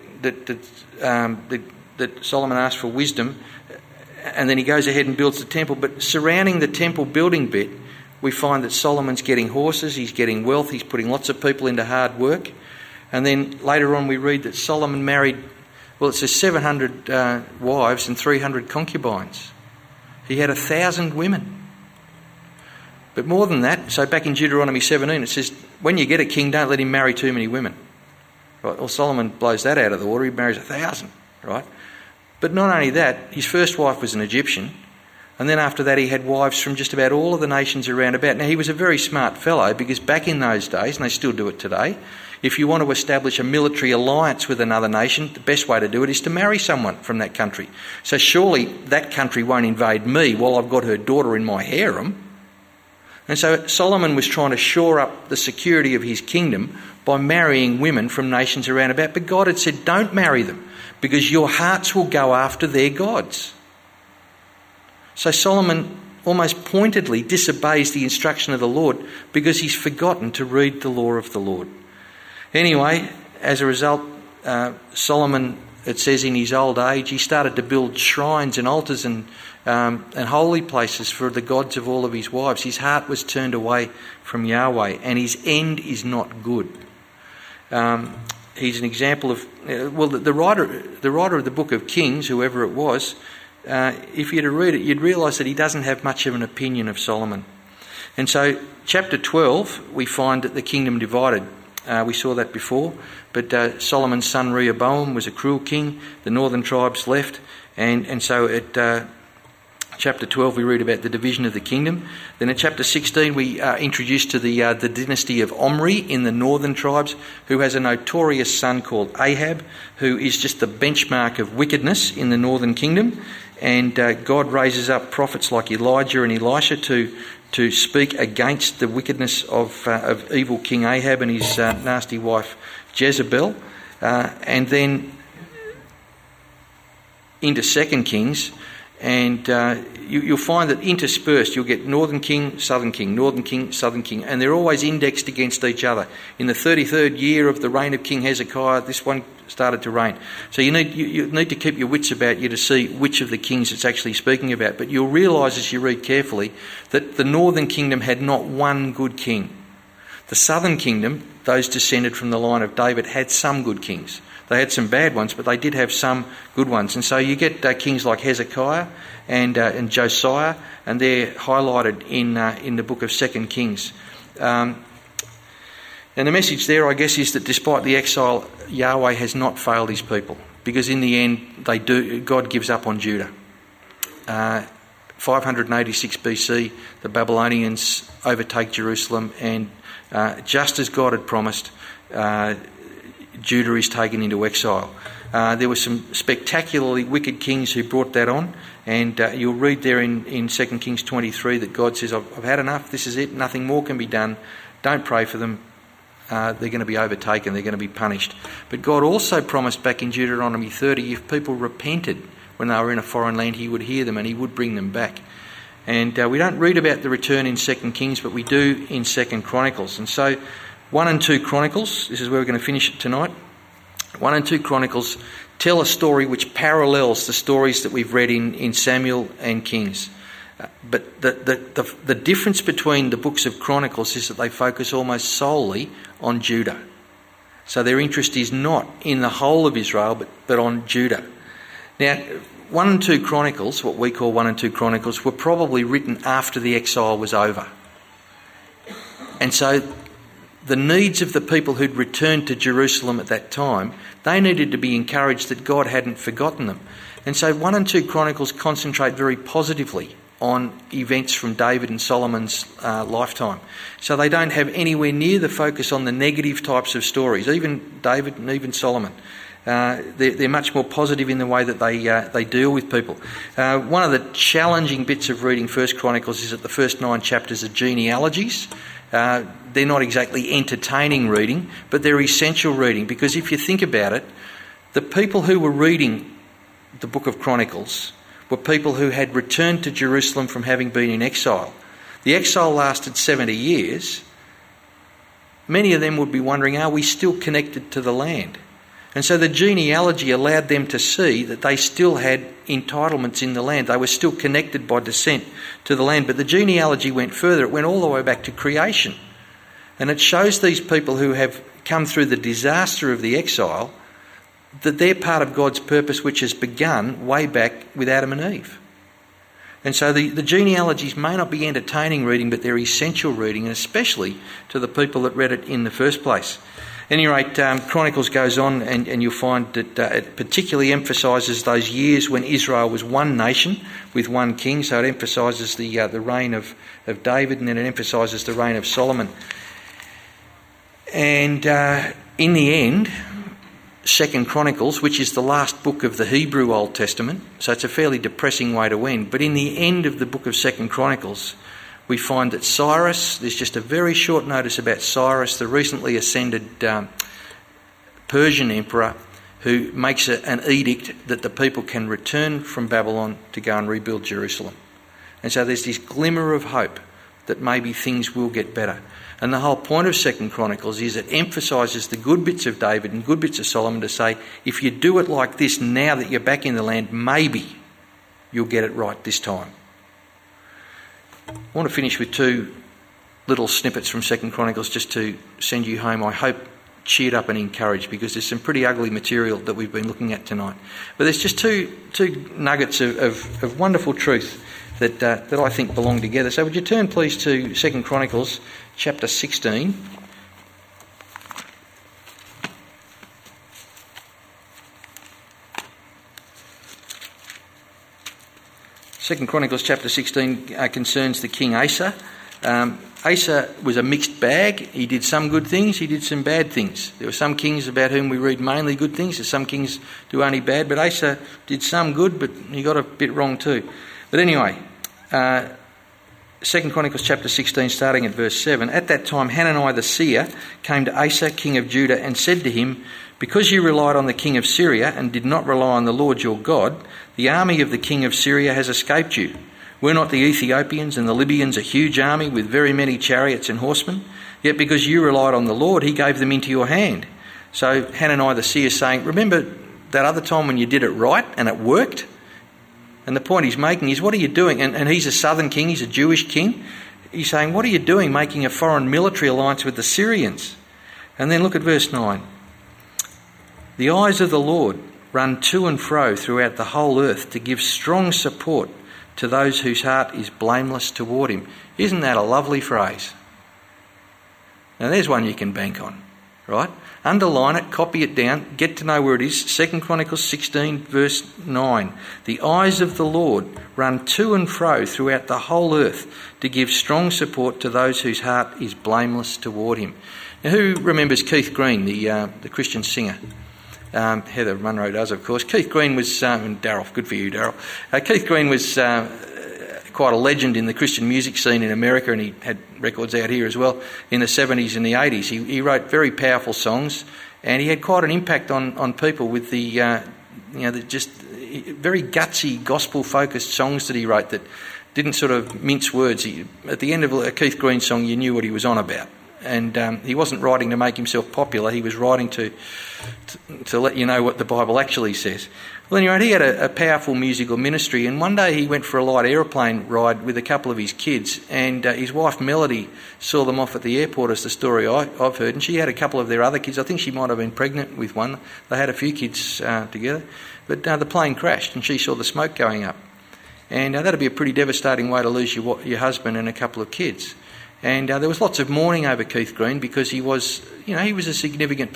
Solomon asked for wisdom, and then he goes ahead and builds the temple. But surrounding the temple building bit, we find that Solomon's getting horses, he's getting wealth, he's putting lots of people into hard work. And then later on we read that Solomon married, well, it says 700 wives and 300 concubines. He had 1,000 women. But more than that, so back in Deuteronomy 17 it says, when you get a king, don't let him marry too many women. Right? Well, Solomon blows that out of the water. He marries 1,000, right? But not only that, his first wife was an Egyptian, and then after that he had wives from just about all of the nations around about. Now, he was a very smart fellow, because back in those days, and they still do it today, if you want to establish a military alliance with another nation, the best way to do it is to marry someone from that country. So surely that country won't invade me while I've got her daughter in my harem. And so Solomon was trying to shore up the security of his kingdom by marrying women from nations around about. But God had said, don't marry them, because your hearts will go after their gods. So Solomon almost pointedly disobeys the instruction of the Lord because he's forgotten to read the law of the Lord. Anyway, as a result, Solomon, it says in his old age, he started to build shrines and altars and holy places for the gods of all of his wives. His heart was turned away from Yahweh, and his end is not good. He's an example of, the writer of the book of Kings, whoever it was, if you were to read it, you'd realise that he doesn't have much of an opinion of Solomon. And so, chapter 12, we find that the kingdom divided. We saw that before, but Solomon's son Rehoboam was a cruel king. The northern tribes left, and so at chapter 12 we read about the division of the kingdom. Then in chapter 16 we are introduced to the dynasty of Omri in the northern tribes, who has a notorious son called Ahab, who is just the benchmark of wickedness in the northern kingdom. And God raises up prophets like Elijah and Elisha to speak against the wickedness of evil King Ahab and his nasty wife Jezebel. And then into 2 Kings, and you'll find that interspersed you'll get northern king, southern king, northern king, southern king, and they're always indexed against each other. In the 33rd year of the reign of King Hezekiah, this one started to reign. So you need to keep your wits about you to see which of the kings it's actually speaking about. But you'll realise as you read carefully that the northern kingdom had not one good king. The southern kingdom, those descended from the line of David, had some good kings. They had some bad ones, but they did have some good ones. And so you get kings like Hezekiah and Josiah, and they're highlighted in the book of 2 Kings. And the message there, I guess, is that despite the exile, Yahweh has not failed his people, because in the end, God gives up on Judah. 586 BC, the Babylonians overtake Jerusalem, and just as God had promised, Judah is taken into exile. There were some spectacularly wicked kings who brought that on, and you'll read there in 2 Kings 23 that God says, I've had enough, this is it, nothing more can be done, don't pray for them, they're going to be overtaken, they're going to be punished. But God also promised back in Deuteronomy 30, if people repented when they were in a foreign land, he would hear them and he would bring them back. And we don't read about the return in 2 Kings, but we do in 2 Chronicles. And so 1 and 2 Chronicles, this is where we're going to finish it tonight. 1 and 2 Chronicles tell a story which parallels the stories that we've read in Samuel and Kings. But the difference between the books of Chronicles is that they focus almost solely on Judah. So their interest is not in the whole of Israel, but on Judah. Now, 1 and 2 Chronicles, what we call 1 and 2 Chronicles, were probably written after the exile was over. And so the needs of the people who'd returned to Jerusalem at that time, they needed to be encouraged that God hadn't forgotten them. And so 1 and 2 Chronicles concentrate very positively on events from David and Solomon's lifetime. So they don't have anywhere near the focus on the negative types of stories, even David and even Solomon. They're much more positive in the way that they deal with people. One of the challenging bits of reading 1 Chronicles is that the first 9 chapters are genealogies. They're not exactly entertaining reading, but they're essential reading, because if you think about it, the people who were reading the book of Chronicles were people who had returned to Jerusalem from having been in exile. The exile lasted 70 years. Many of them would be wondering, are we still connected to the land? And so the genealogy allowed them to see that they still had entitlements in the land. They were still connected by descent to the land. But the genealogy went further. It went all the way back to creation. And it shows these people who have come through the disaster of the exile that they're part of God's purpose, which has begun way back with Adam and Eve. And so the genealogies may not be entertaining reading, but they're essential reading, and especially to the people that read it in the first place. At any rate, Chronicles goes on, and you'll find that it particularly emphasises those years when Israel was one nation with one king. So it emphasises the reign of David, and then it emphasises the reign of Solomon. And in the end, 2 Chronicles, which is the last book of the Hebrew Old Testament, so it's a fairly depressing way to end, but in the end of the book of 2 Chronicles, we find that Cyrus, there's just a very short notice about Cyrus, the recently ascended Persian emperor, who makes an edict that the people can return from Babylon to go and rebuild Jerusalem. And so there's this glimmer of hope that maybe things will get better. And the whole point of 2 Chronicles is it emphasises the good bits of David and good bits of Solomon to say, if you do it like this now that you're back in the land, maybe you'll get it right this time. I want to finish with two little snippets from 2 Chronicles just to send you home, I hope, cheered up and encouraged, because there's some pretty ugly material that we've been looking at tonight. But there's just two nuggets of wonderful truth that I think belong together. So would you turn please to 2 Chronicles chapter 16. Second Chronicles chapter 16 concerns the king Asa. Asa was a mixed bag. He did some good things, he did some bad things. There were some kings about whom we read mainly good things, there's some kings do only bad, but Asa did some good, but he got a bit wrong too. But anyway, 2 Chronicles chapter 16, starting at verse 7. At that time Hanani the seer came to Asa, king of Judah, and said to him, because you relied on the king of Syria and did not rely on the Lord your God, the army of the king of Syria has escaped you. Were not the Ethiopians and the Libyans a huge army with very many chariots and horsemen? Yet because you relied on the Lord, he gave them into your hand. So Hanani the seer saying, remember that other time when you did it right and it worked? And the point he's making is, what are you doing? And he's a southern king, he's a Jewish king. He's saying, what are you doing making a foreign military alliance with the Syrians? And then look at verse 9. The eyes of the Lord run to and fro throughout the whole earth to give strong support to those whose heart is blameless toward him. Isn't that a lovely phrase? Now there's one you can bank on, right? Underline it, copy it down, get to know where it is. 2 Chronicles 16 verse 9. The eyes of the Lord run to and fro throughout the whole earth to give strong support to those whose heart is blameless toward him. Now who remembers Keith Green, the Christian singer? Heather Munro does, of course. Keith Green was, and Daryl, good for you, Daryl. Keith Green was quite a legend in the Christian music scene in America, and he had records out here as well in the 70s and the 80s. He wrote very powerful songs, and he had quite an impact on people with the just very gutsy, gospel-focused songs that he wrote that didn't sort of mince words. At the end of a Keith Green song, you knew what he was on about. And he wasn't writing to make himself popular, he was writing to let you know what the Bible actually says. Well, anyway, he had a powerful musical ministry, and one day he went for a light aeroplane ride with a couple of his kids, and his wife Melody saw them off at the airport, as the story I've heard, and she had a couple of their other kids. I think she might have been pregnant with one. They had a few kids together, but the plane crashed and she saw the smoke going up. And that'd be a pretty devastating way to lose your husband and a couple of kids. And there was lots of mourning over Keith Green because he was a significant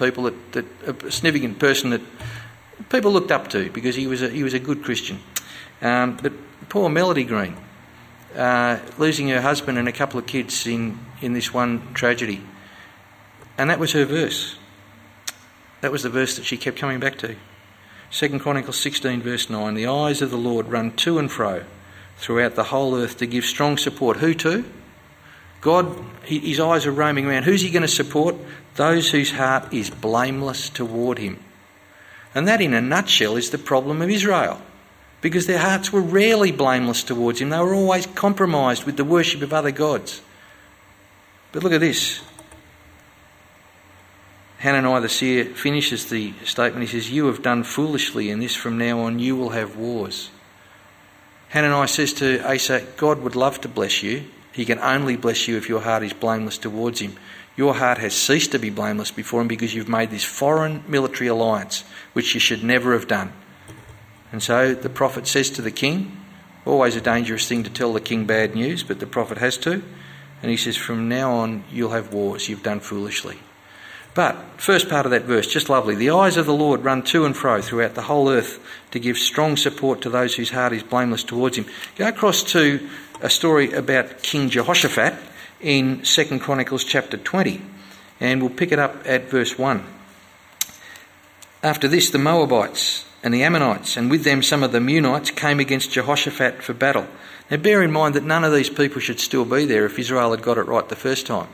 person that people looked up to because he was a good Christian. But poor Melody Green, losing her husband and a couple of kids in this one tragedy, and that was her verse. That was the verse that she kept coming back to. 2 Chronicles 16 verse 9. The eyes of the Lord run to and fro throughout the whole earth to give strong support. Who to? God, his eyes are roaming around. Who's he going to support? Those whose heart is blameless toward him. And that, in a nutshell, is the problem of Israel. Because their hearts were rarely blameless towards him. They were always compromised with the worship of other gods. But look at this. Hanani the seer finishes the statement. He says, you have done foolishly in this. From now on you will have wars. Hanani says to Asa, God would love to bless you. He can only bless you if your heart is blameless towards him. Your heart has ceased to be blameless before him because you've made this foreign military alliance, which you should never have done. And so the prophet says to the king, always a dangerous thing to tell the king bad news, but the prophet has to, and he says, from now on you'll have wars, you've done foolishly. But, first part of that verse, just lovely. The eyes of the Lord run to and fro throughout the whole earth to give strong support to those whose heart is blameless towards him. Go across to a story about King Jehoshaphat in 2 Chronicles chapter 20, and we'll pick it up at verse 1. After this, the Moabites and the Ammonites, and with them some of the Meunites, came against Jehoshaphat for battle. Now bear in mind that none of these people should still be there if Israel had got it right the first time.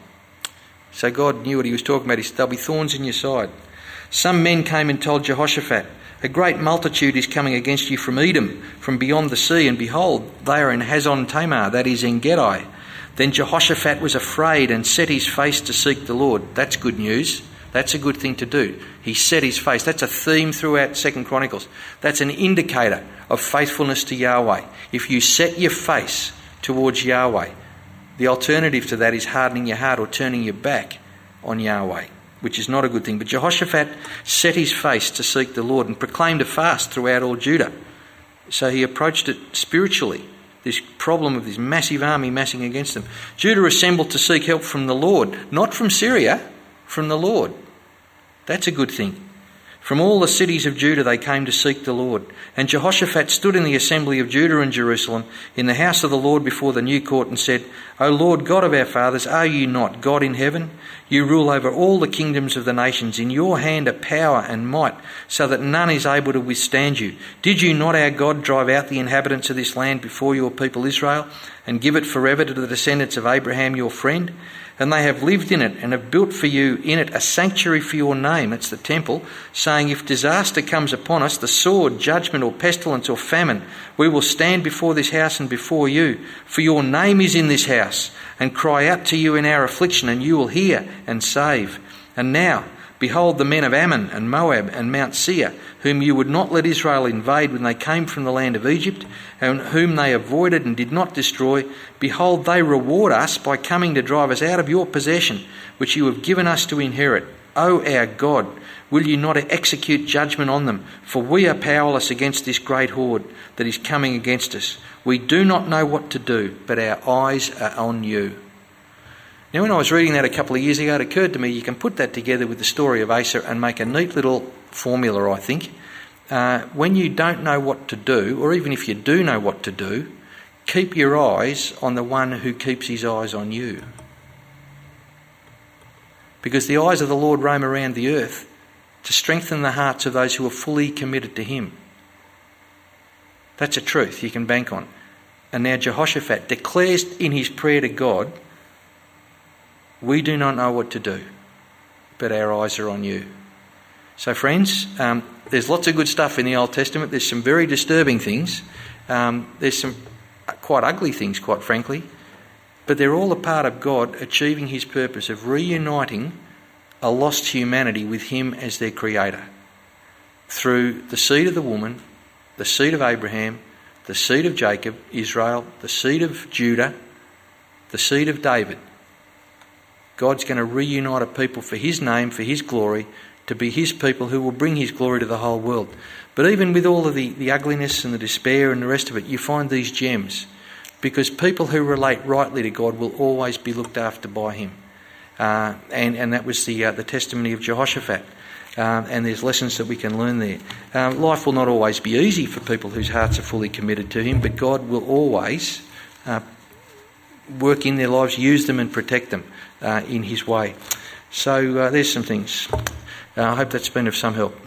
So God knew what he was talking about. He said, there'll be thorns in your side. Some men came and told Jehoshaphat, A great multitude is coming against you from Edom, from beyond the sea, and behold, they are in Hazon Tamar, that is En Gedi. Then Jehoshaphat was afraid and set his face to seek the Lord. That's good news. That's a good thing to do. He set his face. That's a theme throughout 2 Chronicles. That's an indicator of faithfulness to Yahweh. If you set your face towards Yahweh, the alternative to that is hardening your heart or turning your back on Yahweh, which is not a good thing. But Jehoshaphat set his face to seek the Lord and proclaimed a fast throughout all Judah. So he approached it spiritually, this problem of this massive army massing against them. Judah assembled to seek help from the Lord, not from Syria, from the Lord. That's a good thing. From all the cities of Judah they came to seek the Lord. And Jehoshaphat stood in the assembly of Judah and Jerusalem in the house of the Lord before the new court and said, O Lord God of our fathers, are you not God in heaven? You rule over all the kingdoms of the nations. In your hand are power and might, so that none is able to withstand you. Did you not, our God, drive out the inhabitants of this land before your people Israel and give it forever to the descendants of Abraham your friend? And they have lived in it and have built for you in it a sanctuary for your name, that's the temple, saying, if disaster comes upon us, the sword, judgment or pestilence or famine, we will stand before this house and before you. For your name is in this house, and cry out to you in our affliction, and you will hear and save. And now, behold, the men of Ammon and Moab and Mount Seir, whom you would not let Israel invade when they came from the land of Egypt, and whom they avoided and did not destroy, behold, they reward us by coming to drive us out of your possession, which you have given us to inherit. O our God, will you not execute judgment on them? For we are powerless against this great horde that is coming against us. We do not know what to do, but our eyes are on you. Now, when I was reading that a couple of years ago, it occurred to me you can put that together with the story of Asa and make a neat little formula, I think. When you don't know what to do, or even if you do know what to do, keep your eyes on the one who keeps his eyes on you. Because the eyes of the Lord roam around the earth to strengthen the hearts of those who are fully committed to him. That's a truth you can bank on. And now Jehoshaphat declares in his prayer to God, we do not know what to do, but our eyes are on you. So friends, there's lots of good stuff in the Old Testament. There's some very disturbing things. There's some quite ugly things, quite frankly. But they're all a part of God achieving his purpose of reuniting a lost humanity with him as their creator. Through the seed of the woman, the seed of Abraham, the seed of Jacob, Israel, the seed of Judah, the seed of David. God's going to reunite a people for his name, for his glory, to be his people who will bring his glory to the whole world. But even with all of the ugliness and the despair and the rest of it, you find these gems. Because people who relate rightly to God will always be looked after by him. And that was the testimony of Jehoshaphat. And there's lessons that we can learn there. Life will not always be easy for people whose hearts are fully committed to him, but God will always work in their lives, use them and protect them in his way. So there's some things. I hope that's been of some help.